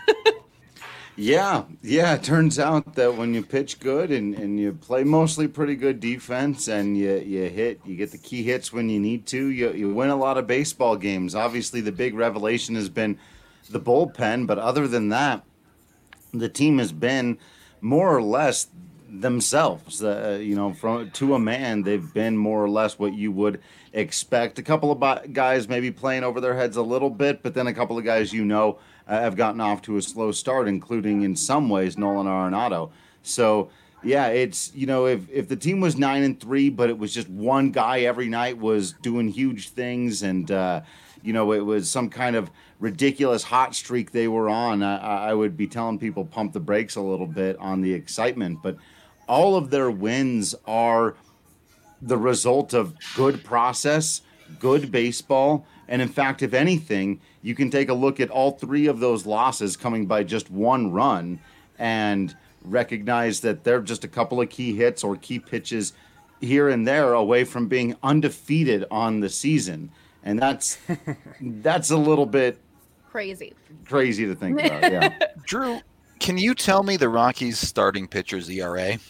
Yeah. It turns out that when you pitch good and you play mostly pretty good defense and you get the key hits when you need to, you win a lot of baseball games. Obviously, the big revelation has been the bullpen, but other than that, the team has been more or less themselves. From to a man, they've been more or less what you would expect. A couple of guys maybe playing over their heads a little bit, but then a couple of guys have gotten off to a slow start, including in some ways Nolan Arenado. So yeah, it's if the team was 9-3, but it was just one guy every night was doing huge things, and it was some kind of ridiculous hot streak they were on, I would be telling people pump the brakes a little bit on the excitement. But all of their wins are the result of good process, good baseball. And in fact, if anything, you can take a look at all 3 of those losses coming by just 1 run and recognize that they're just a couple of key hits or key pitches here and there away from being undefeated on the season. And that's a little bit crazy to think about. Yeah. Drew, can you tell me the Rockies' starting pitcher's ERA?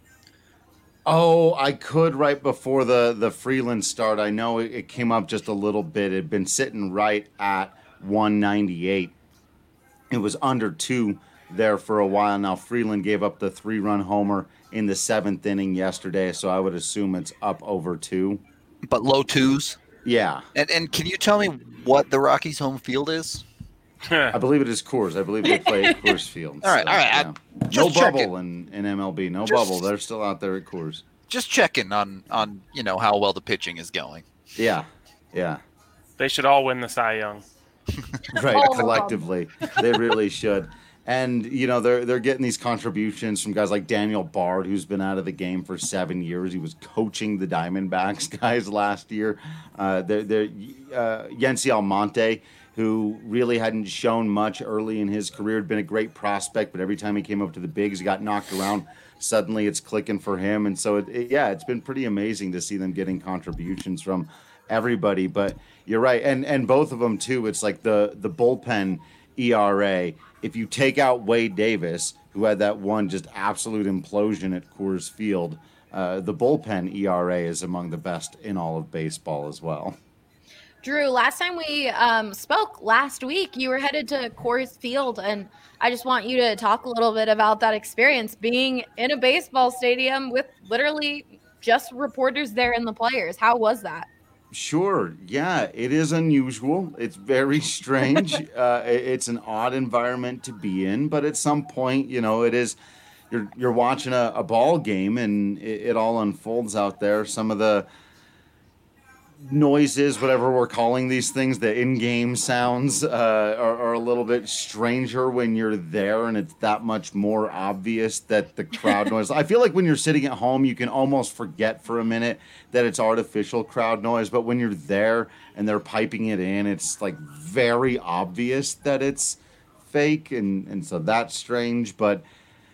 Oh, I could right before the Freeland start. I know it came up just a little bit. It had been sitting right at 198. It was under 2 there for a while. Now, Freeland gave up the 3-run homer in the 7th inning yesterday, so I would assume it's up over 2. But low 2s? Yeah. And can you tell me what the Rockies' home field is? I believe it is Coors. I believe they play at Coors Field. All right. Yeah. No bubble in MLB. No bubble. They're still out there at Coors. Just checking on how well the pitching is going. Yeah. They should all win the Cy Young. Right, collectively. They really should. And, they're getting these contributions from guys like Daniel Bard, who's been out of the game for 7 years. He was coaching the Diamondbacks guys last year. Yency Almonte, who really hadn't shown much early in his career, had been a great prospect, but every time he came up to the bigs, he got knocked around. Suddenly it's clicking for him. And so, it's been pretty amazing to see them getting contributions from everybody. But you're right. And both of them, too, it's like the bullpen ERA. If you take out Wade Davis, who had that one just absolute implosion at Coors Field, the bullpen ERA is among the best in all of baseball as well. Drew, last time we spoke last week, you were headed to Coors Field, and I just want you to talk a little bit about that experience, being in a baseball stadium with literally just reporters there and the players. How was that? Sure. Yeah, it is unusual. It's very strange. It's an odd environment to be in, but at some point, it is you're watching a ball game and it all unfolds out there. Some of the noises, whatever we're calling these things, the in-game sounds are a little bit stranger when you're there, and it's that much more obvious that the crowd noise. I feel like when you're sitting at home, you can almost forget for a minute that it's artificial crowd noise, but when you're there and they're piping it in, it's like very obvious that it's fake, and so that's strange. But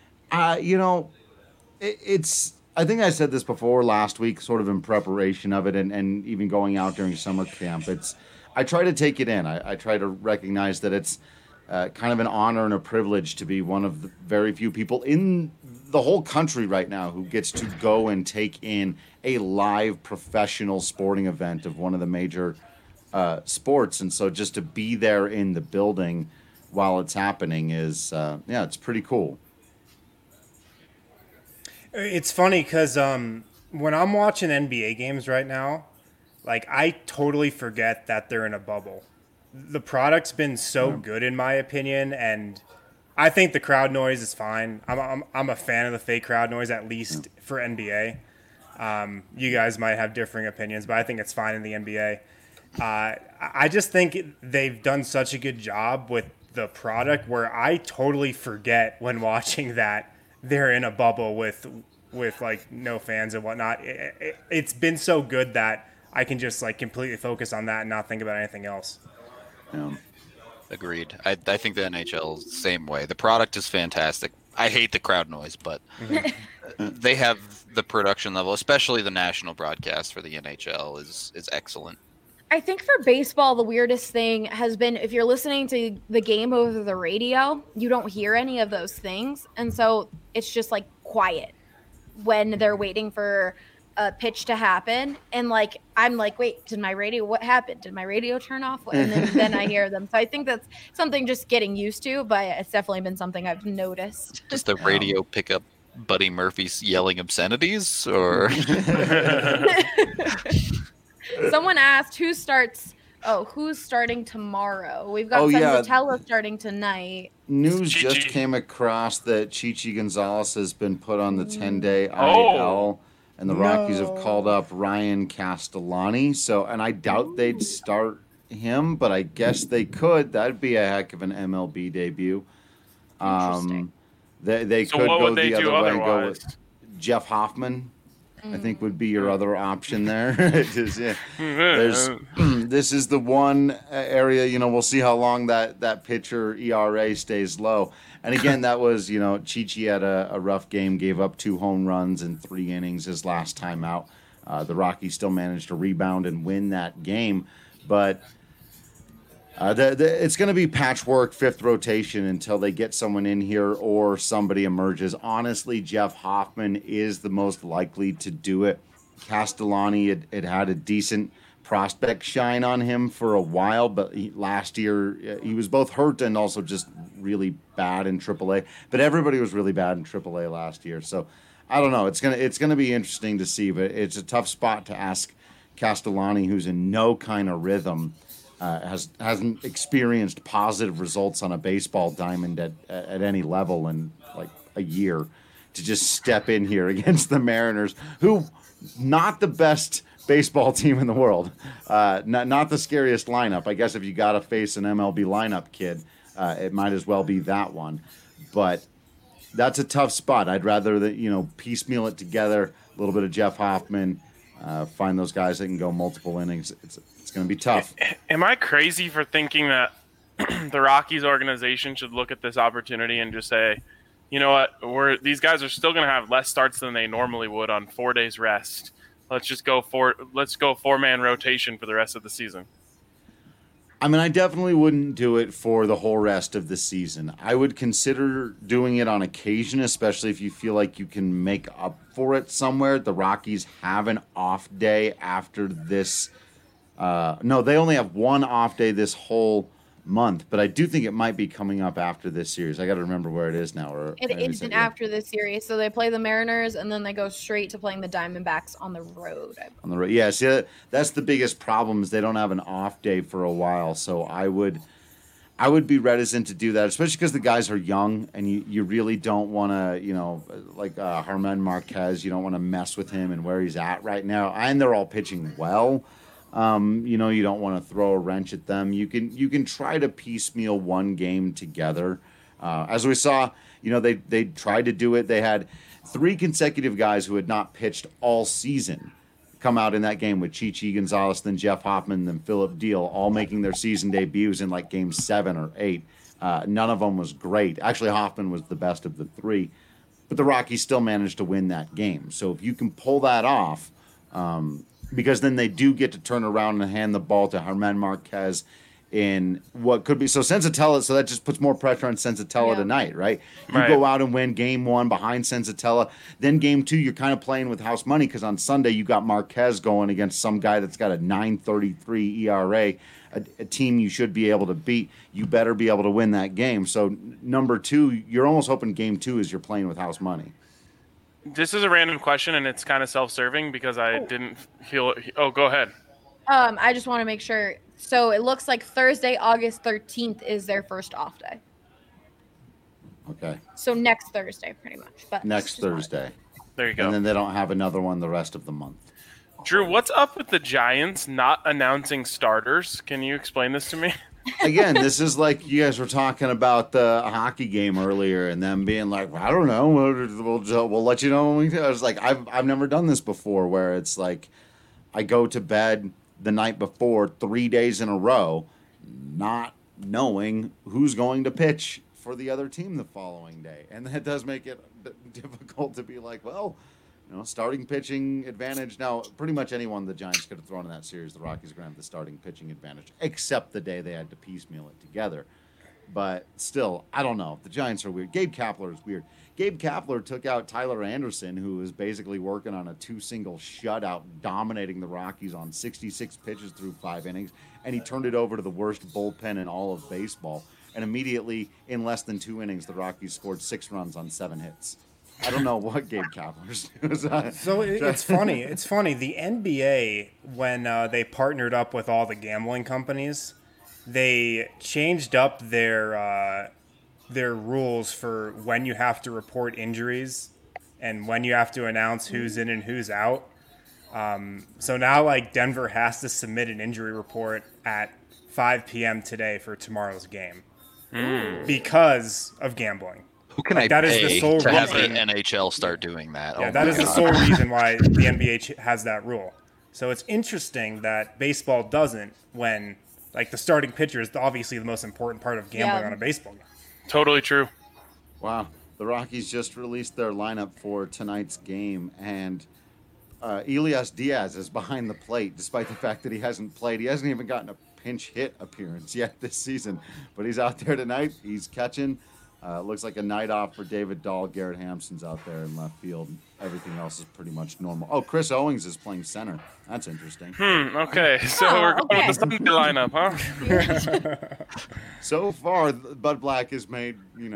it's. I think I said this before last week, sort of in preparation of it, and even going out during summer camp. I try to take it in. I try to recognize that it's kind of an honor and a privilege to be one of the very few people in the whole country right now who gets to go and take in a live professional sporting event of one of the major sports. And so just to be there in the building while it's happening is, it's pretty cool. It's funny because when I'm watching NBA games right now, like I totally forget that they're in a bubble. The product's been so good in my opinion, and I think the crowd noise is fine. I'm a fan of the fake crowd noise, at least for NBA. You guys might have differing opinions, but I think it's fine in the NBA. I just think they've done such a good job with the product where I totally forget when watching that they're in a bubble with like no fans and whatnot. It's been so good that I can just like completely focus on that and not think about anything else. Agreed. I think the NHL is the same way. The product is fantastic. I hate the crowd noise, but they have the production level, especially the national broadcast for the NHL is excellent. I think for baseball, the weirdest thing has been if you're listening to the game over the radio, you don't hear any of those things. And so it's just like quiet when they're waiting for a pitch to happen. And like, I'm like, wait, what happened? Did my radio turn off? And then I hear them. So I think that's something just getting used to, but it's definitely been something I've noticed. Does the radio pick up Buddy Murphy's yelling obscenities or? Someone asked who's starting tomorrow. We've got Senzatella starting tonight. News just came across that Chichi Gonzalez has been put on the 10-day IL, and the Rockies have called up Ryan Castellani. So, and I doubt they'd start him, but I guess they could. That'd be a heck of an MLB debut. Interesting. They could go the other way and go with Jeff Hoffman. I think would be your other option there. This is the one area, we'll see how long that pitcher ERA stays low. And again, that was, Chichi had a rough game, gave up 2 home runs in 3 innings his last time out. The Rockies still managed to rebound and win that game. But it's going to be patchwork 5th rotation until they get someone in here or somebody emerges. Honestly, Jeff Hoffman is the most likely to do it. Castellani had a decent prospect shine on him for a while, but last year he was both hurt and also just really bad in AAA. But everybody was really bad in AAA last year, so I don't know. It's gonna be interesting to see, but it's a tough spot to ask Castellani, who's in no kind of rhythm. Hasn't experienced positive results on a baseball diamond at any level in like a year, to just step in here against the Mariners, who not the best baseball team in the world, not the scariest lineup. I guess if you got to face an MLB lineup kid, it might as well be that one. But that's a tough spot. I'd rather that piecemeal it together. A little bit of Jeff Hoffman, find those guys that can go multiple innings. It's going to be tough. Am I crazy for thinking that the Rockies organization should look at this opportunity and just say, you know what, these guys are still going to have less starts than they normally would on 4 days rest. Let's go 4-man rotation for the rest of the season. I mean, I definitely wouldn't do it for the whole rest of the season. I would consider doing it on occasion, especially if you feel like you can make up for it somewhere. The Rockies have an off day after this. No, they only have one off day this whole month, but I do think it might be coming up after this series. I got to remember where it is now. It isn't after this series, so they play the Mariners and then they go straight to playing the Diamondbacks on the road. On the road, yeah. See, that's the biggest problem is they don't have an off day for a while. So I would I would be reticent to do that, especially because the guys are young, and you really don't want to, like German Marquez, you don't want to mess with him and where he's at right now. And they're all pitching well. You don't want to throw a wrench at them. You can try to piecemeal one game together. As we saw, they tried to do it. They had 3 consecutive guys who had not pitched all season come out in that game with Chichi Gonzalez, then Jeff Hoffman, then Philip Deal, all making their season debuts in like game 7 or 8. None of them was great. Actually, Hoffman was the best of the 3, but the Rockies still managed to win that game. So if you can pull that off, because then they do get to turn around and hand the ball to German Marquez in what could be so Senzatella, so that just puts more pressure on Senzatella tonight, right? You go out and win game 1 behind Senzatella, then game 2 you're kind of playing with house money because on Sunday you got Marquez going against some guy that's got a 9.33 ERA, a team you should be able to beat. You better be able to win that game. So number 2, you're almost hoping game 2 is you're playing with house money. This is a random question, and it's kind of self-serving because I didn't feel. Oh, go ahead. I just want to make sure. So it looks like Thursday, August 13th is their first off day. Okay. So next Thursday, pretty much. But next Thursday. There you go. And then they don't have another one the rest of the month. Drew, what's up with the Giants not announcing starters? Can you explain this to me? Again, this is like you guys were talking about the hockey game earlier, and them being like, I don't know, we'll let you know. I was like, I've never done this before, where it's like I go to bed the night before 3 days in a row, not knowing who's going to pitch for the other team the following day, and that does make it difficult to be like, well, starting pitching advantage. Now, pretty much anyone the Giants could have thrown in that series, the Rockies are going to have the starting pitching advantage, except the day they had to piecemeal it together. But still, I don't know. The Giants are weird. Gabe Kapler is weird. Gabe Kapler took out Tyler Anderson, who was basically working on a 2-single shutout, dominating the Rockies on 66 pitches through 5 innings, and he turned it over to the worst bullpen in all of baseball. And immediately, in less than 2 innings, the Rockies scored 6 runs on 7 hits. I don't know what Gabe Kapler's doing. So it's funny. It's funny. The NBA, when they partnered up with all the gambling companies, they changed up their rules for when you have to report injuries and when you have to announce who's in and who's out. So now, like, Denver has to submit an injury report at 5 p.m. today for tomorrow's game because of gambling. Who can I that pay is the sole to have the reason. NHL start doing that? Yeah, that is the sole reason why the NBA has that rule. So it's interesting that baseball doesn't when, like, the starting pitcher is obviously the most important part of gambling on a baseball game. Totally true. Wow. The Rockies just released their lineup for tonight's game, and Elias Diaz is behind the plate, despite the fact that he hasn't played. He hasn't even gotten a pinch hit appearance yet this season, but he's out there tonight. He's catching. Looks like a night off for David Dahl. Garrett Hampson's out there in left field. Everything else is pretty much normal. Oh, Chris Owings is playing center. That's interesting. Okay. So we're going with the Sunday lineup, huh? So far, Bud Black has made,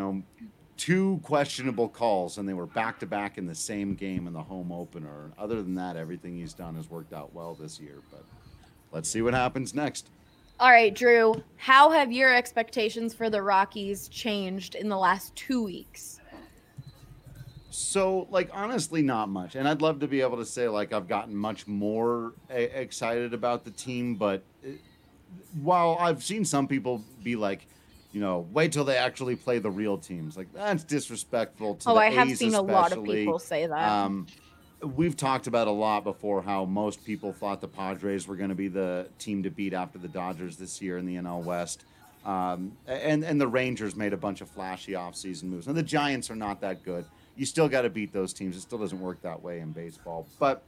2 questionable calls, and they were back-to-back in the same game in the home opener. Other than that, everything he's done has worked out well this year. But let's see what happens next. All right, Drew, how have your expectations for the Rockies changed in the last 2 weeks? So, honestly, not much. And I'd love to be able to say, I've gotten much more excited about the team. But while I've seen some people be like, wait till they actually play the real teams. That's disrespectful to the A's. I have seen a lot of people say that. We've talked about a lot before how most people thought the Padres were going to be the team to beat after the Dodgers this year in the NL West. And the Rangers made a bunch of flashy offseason moves. And the Giants are not that good. You still got to beat those teams. It still doesn't work that way in baseball. But,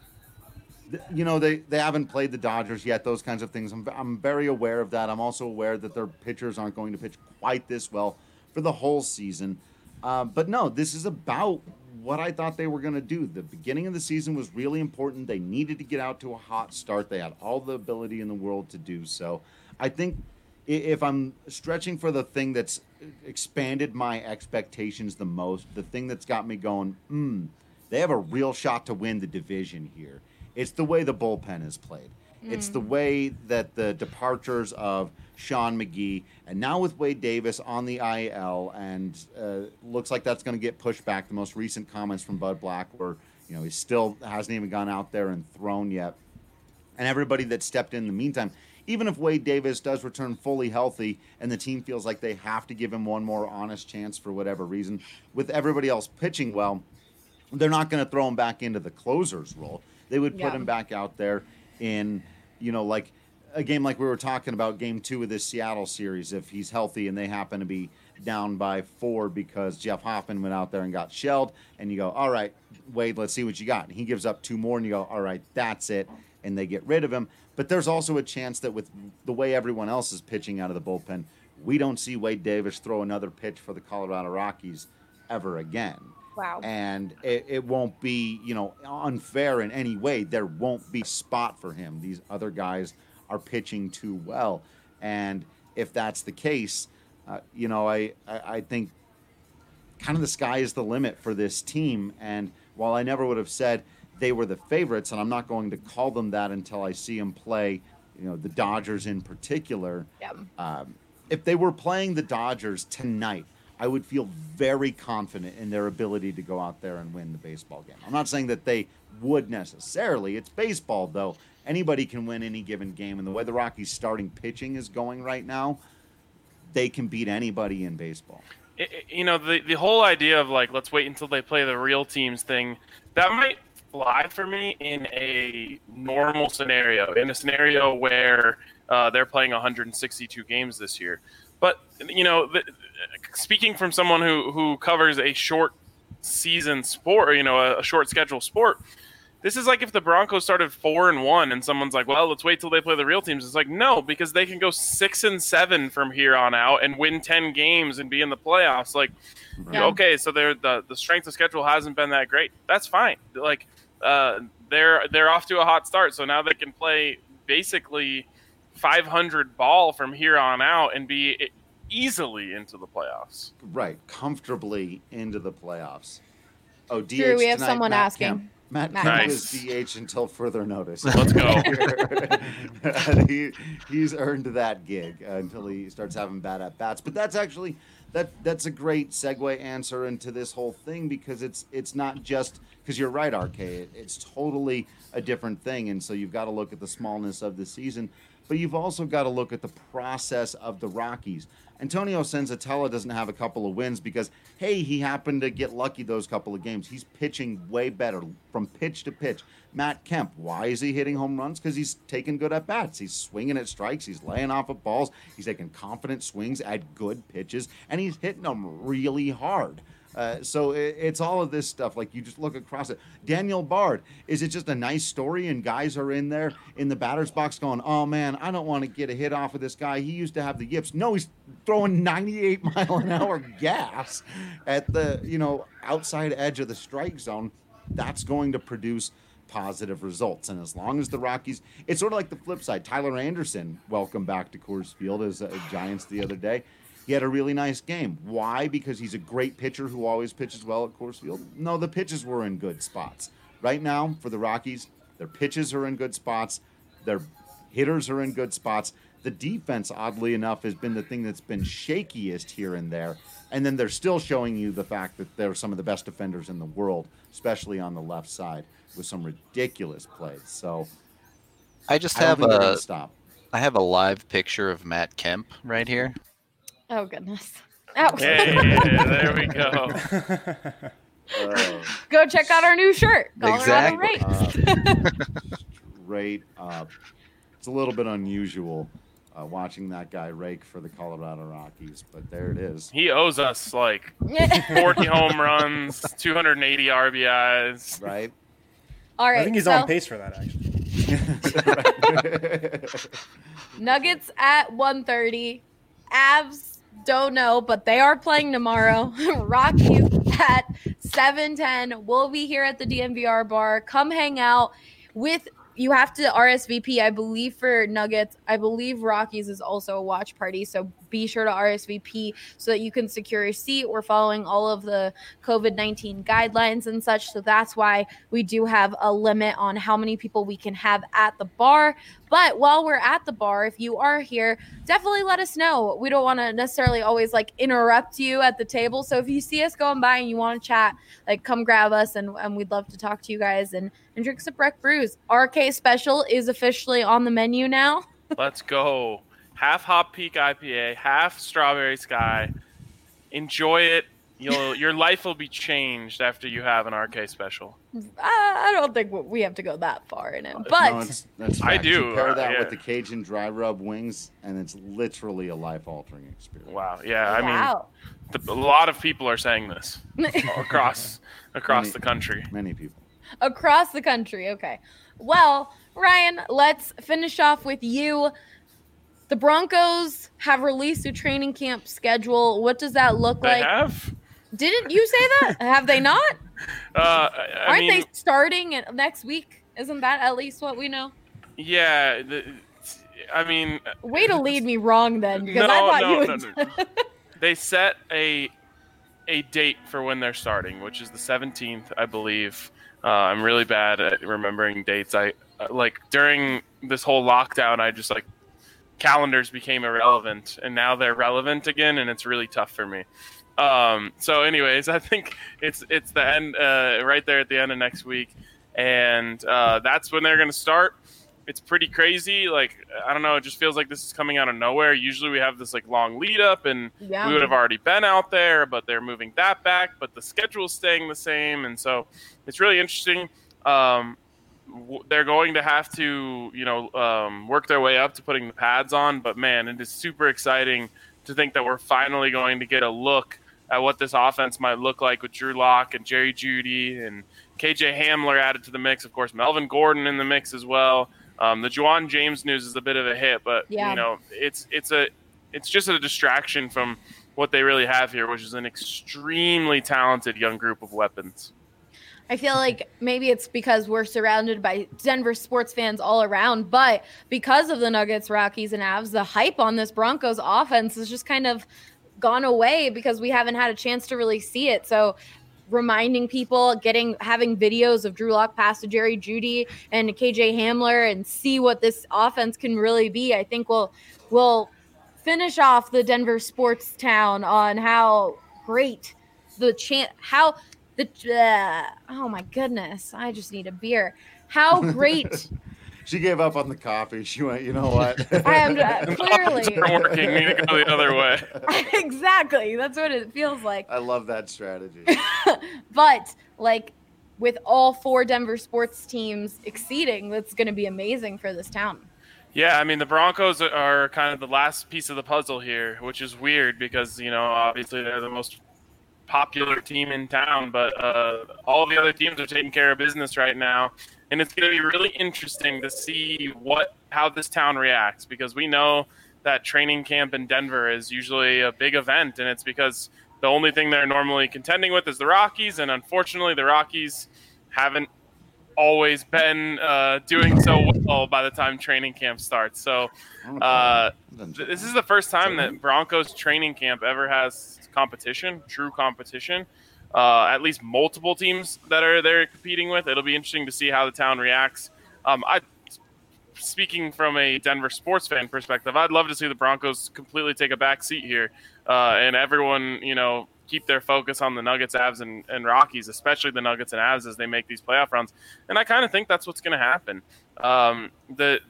they haven't played the Dodgers yet, those kinds of things. I'm very aware of that. I'm also aware that their pitchers aren't going to pitch quite this well for the whole season. But no, this is about what I thought they were going to do. The beginning of the season was really important. They needed to get out to a hot start. They had all the ability in the world to do so. I think if I'm stretching for the thing that's expanded my expectations the most, the thing that's got me going, they have a real shot to win the division here. It's the way the bullpen is played. It's the way that the departures of Sean McGee and now with Wade Davis on the IL, and looks like that's going to get pushed back. The most recent comments from Bud Black were, he still hasn't even gone out there and thrown yet. And everybody that stepped in the meantime, even if Wade Davis does return fully healthy and the team feels like they have to give him one more honest chance for whatever reason, with everybody else pitching well, they're not going to throw him back into the closer's role. They would put him back out there in, like a game like we were talking about, game 2 of this Seattle series, if he's healthy and they happen to be down by 4 because Jeff Hoffman went out there and got shelled, and you go, all right, Wade, let's see what you got. And he gives up 2 more, and you go, all right, that's it, and they get rid of him. But there's also a chance that with the way everyone else is pitching out of the bullpen, we don't see Wade Davis throw another pitch for the Colorado Rockies ever again. Wow. And it won't be, unfair in any way. There won't be a spot for him. These other guys are pitching too well. And if that's the case, I think kind of the sky is the limit for this team. And while I never would have said they were the favorites, and I'm not going to call them that until I see them play, the Dodgers in particular. Yeah. If they were playing the Dodgers tonight, I would feel very confident in their ability to go out there and win the baseball game. I'm not saying that they would necessarily. It's baseball, though. Anybody can win any given game. And the way the Rockies' starting pitching is going right now, they can beat anybody in baseball. The whole idea of, let's wait until they play the real teams thing, that might fly for me in a normal scenario, in a scenario where they're playing 162 games this year. But, speaking from someone who covers a short season sport, a short schedule sport, this is like if the Broncos started 4-1 and someone's like, well, let's wait till they play the real teams. It's like, no, because they can go 6-7 from here on out and win 10 games and be in the playoffs. Okay, so the strength of schedule hasn't been that great. That's fine. They're off to a hot start, so now they can play basically 500 ball from here on out and be easily into the playoffs. Right, comfortably into the playoffs. Oh, DH Drew, we have tonight, someone Matt asking. Kemp. Matt Kemp Nice. is DH until further notice. Let's go. He's earned that gig until he starts having bad at-bats. But that's actually that's a great segue answer into this whole thing, because it's not just because you're right, RK. It's totally a different thing, and so you've got to look at the smallness of the season, but you've also got to look at the process of the Rockies. Antonio Senzatella doesn't have a couple of wins because, hey, he happened to get lucky those couple of games. He's pitching way better from pitch to pitch. Matt Kemp, why is he hitting home runs? Because he's taking good at-bats. He's swinging at strikes. He's laying off of balls. He's taking confident swings at good pitches, and he's hitting them really hard. So it's all of this stuff. You just look across it. Daniel Bard, is it just a nice story and guys are in there in the batter's box going, oh, man, I don't want to get a hit off of this guy. He used to have the yips. No, he's throwing 98-mile-an-hour gas at the, outside edge of the strike zone. That's going to produce positive results. And as long as the Rockies, it's sort of like the flip side. Tyler Anderson, welcome back to Coors Field as Giants the other day. He had a really nice game. Why? Because he's a great pitcher who always pitches well at Coors Field? No, the pitches were in good spots. Right now, for the Rockies, their pitches are in good spots. Their hitters are in good spots. The defense, oddly enough, has been the thing that's been shakiest here and there. And then they're still showing you the fact that they're some of the best defenders in the world, especially on the left side, with some ridiculous plays. So I have a live picture of Matt Kemp right here. Oh, goodness. Oh. Hey, there we go. Go check out our new shirt. Exactly. Straight up. It's a little bit unusual watching that guy rake for the Colorado Rockies, but there it is. He owes us 40 home runs, 280 RBIs. Right? All right. I think he's on pace for that, actually. Nuggets at 1:30. Avs, don't know, but they are playing tomorrow. Rockies at 7:10. We'll be here at the DNVR bar. Come hang out with. You have to RSVP, I believe, for Nuggets. I believe Rockies is also a watch party, so be sure to RSVP so that you can secure a seat. We're following all of the COVID-19 guidelines and such. So that's why we do have a limit on how many people we can have at the bar. But while we're at the bar, if you are here, definitely let us know. We don't want to necessarily always like interrupt you at the table. So if you see us going by and you want to chat, like come grab us and we'd love to talk to you guys and drink some Breck brews. RK Special is officially on the menu now. Let's go. Half Hop Peak IPA, half Strawberry Sky. Enjoy it. Your life will be changed after you have an RK Special. I don't think we have to go that far in it, but no, that's I fact. do. You pair that yeah. with the Cajun dry rub wings, and it's literally a life-altering experience. Wow. Yeah. I wow. mean, a lot of people are saying this across the country. Many people. Across the country. Okay. Well, Ryan, let's finish off with you. The Broncos have released a training camp schedule. What does that look like? They have? Didn't you say that? Have they not? Aren't they starting next week? Isn't that at least what we know? Yeah. Way to lead me wrong then, because I thought No. They set a date for when they're starting, which is the 17th, I believe. I'm really bad at remembering dates. I during this whole lockdown, I just calendars became irrelevant, and now they're relevant again, and it's really tough for me. So anyways, I think it's the end, right there at the end of next week. And that's when they're going to start. It's pretty crazy. I don't know. It just feels like this is coming out of nowhere. Usually we have this long lead up and we would have already been out there, but they're moving that back, but the schedule's staying the same. And so it's really interesting. They're going to have to, work their way up to putting the pads on, but man, it is super exciting to think that we're finally going to get a look at what this offense might look like with Drew Lock and Jerry Jeudy and KJ Hamler added to the mix. Of course, Melvin Gordon in the mix as well. The Juwan James news is a bit of a hit, but it's just a distraction from what they really have here, which is an extremely talented young group of weapons. I feel like maybe it's because we're surrounded by Denver sports fans all around, but because of the Nuggets, Rockies, and Avs, the hype on this Broncos offense has just kind of gone away because we haven't had a chance to really see it. So reminding people, having videos of Drew Lock pass to Jerry Jeudy and KJ Hamler and see what this offense can really be, I think we'll finish off the Denver sports town on how great oh my goodness, I just need a beer. How great. She gave up on the coffee. She went, you know what? I am clearly. It's working. We need to go the other way. Exactly. That's what it feels like. I love that strategy. But with all four Denver sports teams exceeding, that's going to be amazing for this town. Yeah, I mean, the Broncos are kind of the last piece of the puzzle here, which is weird because, obviously they're the most popular team in town, but all the other teams are taking care of business right now. And it's going to be really interesting to see how this town reacts, because we know that training camp in Denver is usually a big event, and it's because the only thing they're normally contending with is the Rockies, and unfortunately the Rockies haven't always been doing so well by the time training camp starts. So this is the first time that Broncos training camp ever has true competition. At least multiple teams that are there competing with. It'll be interesting to see how the town reacts. Speaking from a Denver sports fan perspective, I'd love to see the Broncos completely take a back seat here, and everyone, keep their focus on the Nuggets, Avs, and Rockies, especially the Nuggets and Avs as they make these playoff runs. And I kind of think that's what's going to happen. The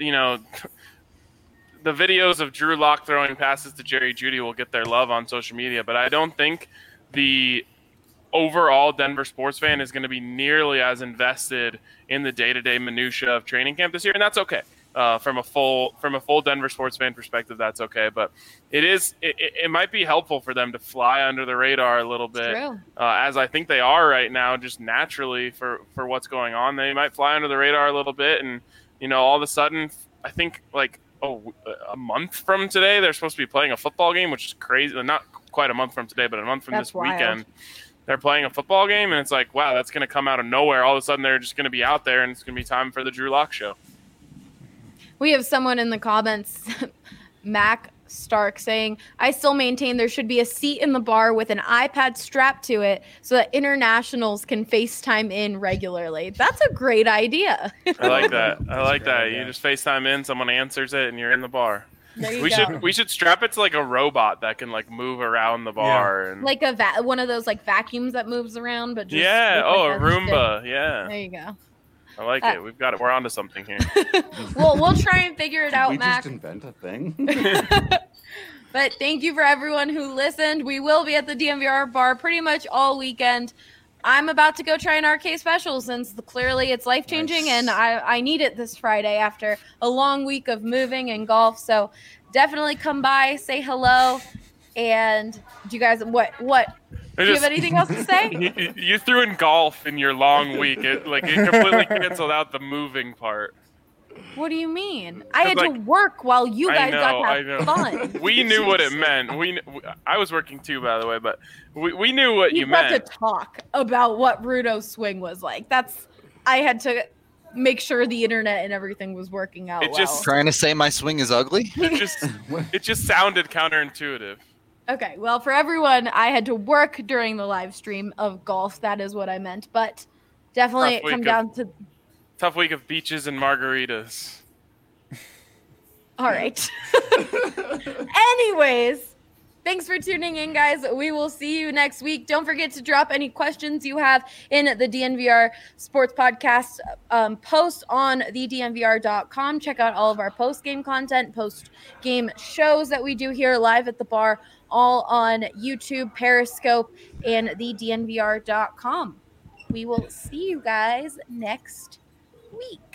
videos of Drew Lock throwing passes to Jerry Jeudy will get their love on social media, but I don't think the overall Denver sports fan is going to be nearly as invested in the day-to-day minutia of training camp this year, and that's okay. From a full Denver sports fan perspective, that's okay. But it might be helpful for them to fly under the radar a little bit, as I think they are right now, just naturally for what's going on. They might fly under the radar a little bit, and all of a sudden, I think a month from today they're supposed to be playing a football game, which is crazy. Not quite a month from today, but a month from this weekend. They're playing a football game, and it's like, wow, that's going to come out of nowhere. All of a sudden, they're just going to be out there, and it's going to be time for the Drew Lock show. We have someone in the comments, Mac Stark saying, I still maintain there should be a seat in the bar with an iPad strapped to it so that internationals can FaceTime in regularly. That's a great idea. I like that. I like that. You just FaceTime in, someone answers it, and you're in the bar. There you go. We should strap it to like a robot that can like move around the bar and like one of those like vacuums that moves around, but just a like Roomba. stick. Yeah. There you go. I like it. We've got it. We're onto something here. We'll try and figure it out, we Mac. just invent a thing. But thank you for everyone who listened. We will be at the DNVR bar pretty much all weekend. I'm about to go try an RK special since clearly it's life-changing, and I need it this Friday after a long week of moving and golf. So definitely come by, say hello, and do you guys what? Do you have anything else to say? You threw in golf in your long week. It completely canceled out the moving part. What do you mean? I had to work while you guys got to have fun. We knew what it meant. I was working too, by the way, but we knew what you meant. We got to talk about what Rudo's swing was like. I had to make sure the internet and everything was working out well. Trying to say my swing is ugly? It just sounded counterintuitive. Okay, well, for everyone, I had to work during the live stream of golf. That is what I meant, but definitely come down to... Tough week of beaches and margaritas. All right. Anyways, thanks for tuning in, guys. We will see you next week. Don't forget to drop any questions you have in the DNVR Sports Podcast post on thednvr.com. Check out all of our post-game content, post-game shows that we do here live at the bar, all on YouTube, Periscope, and thednvr.com. We will see you guys next week.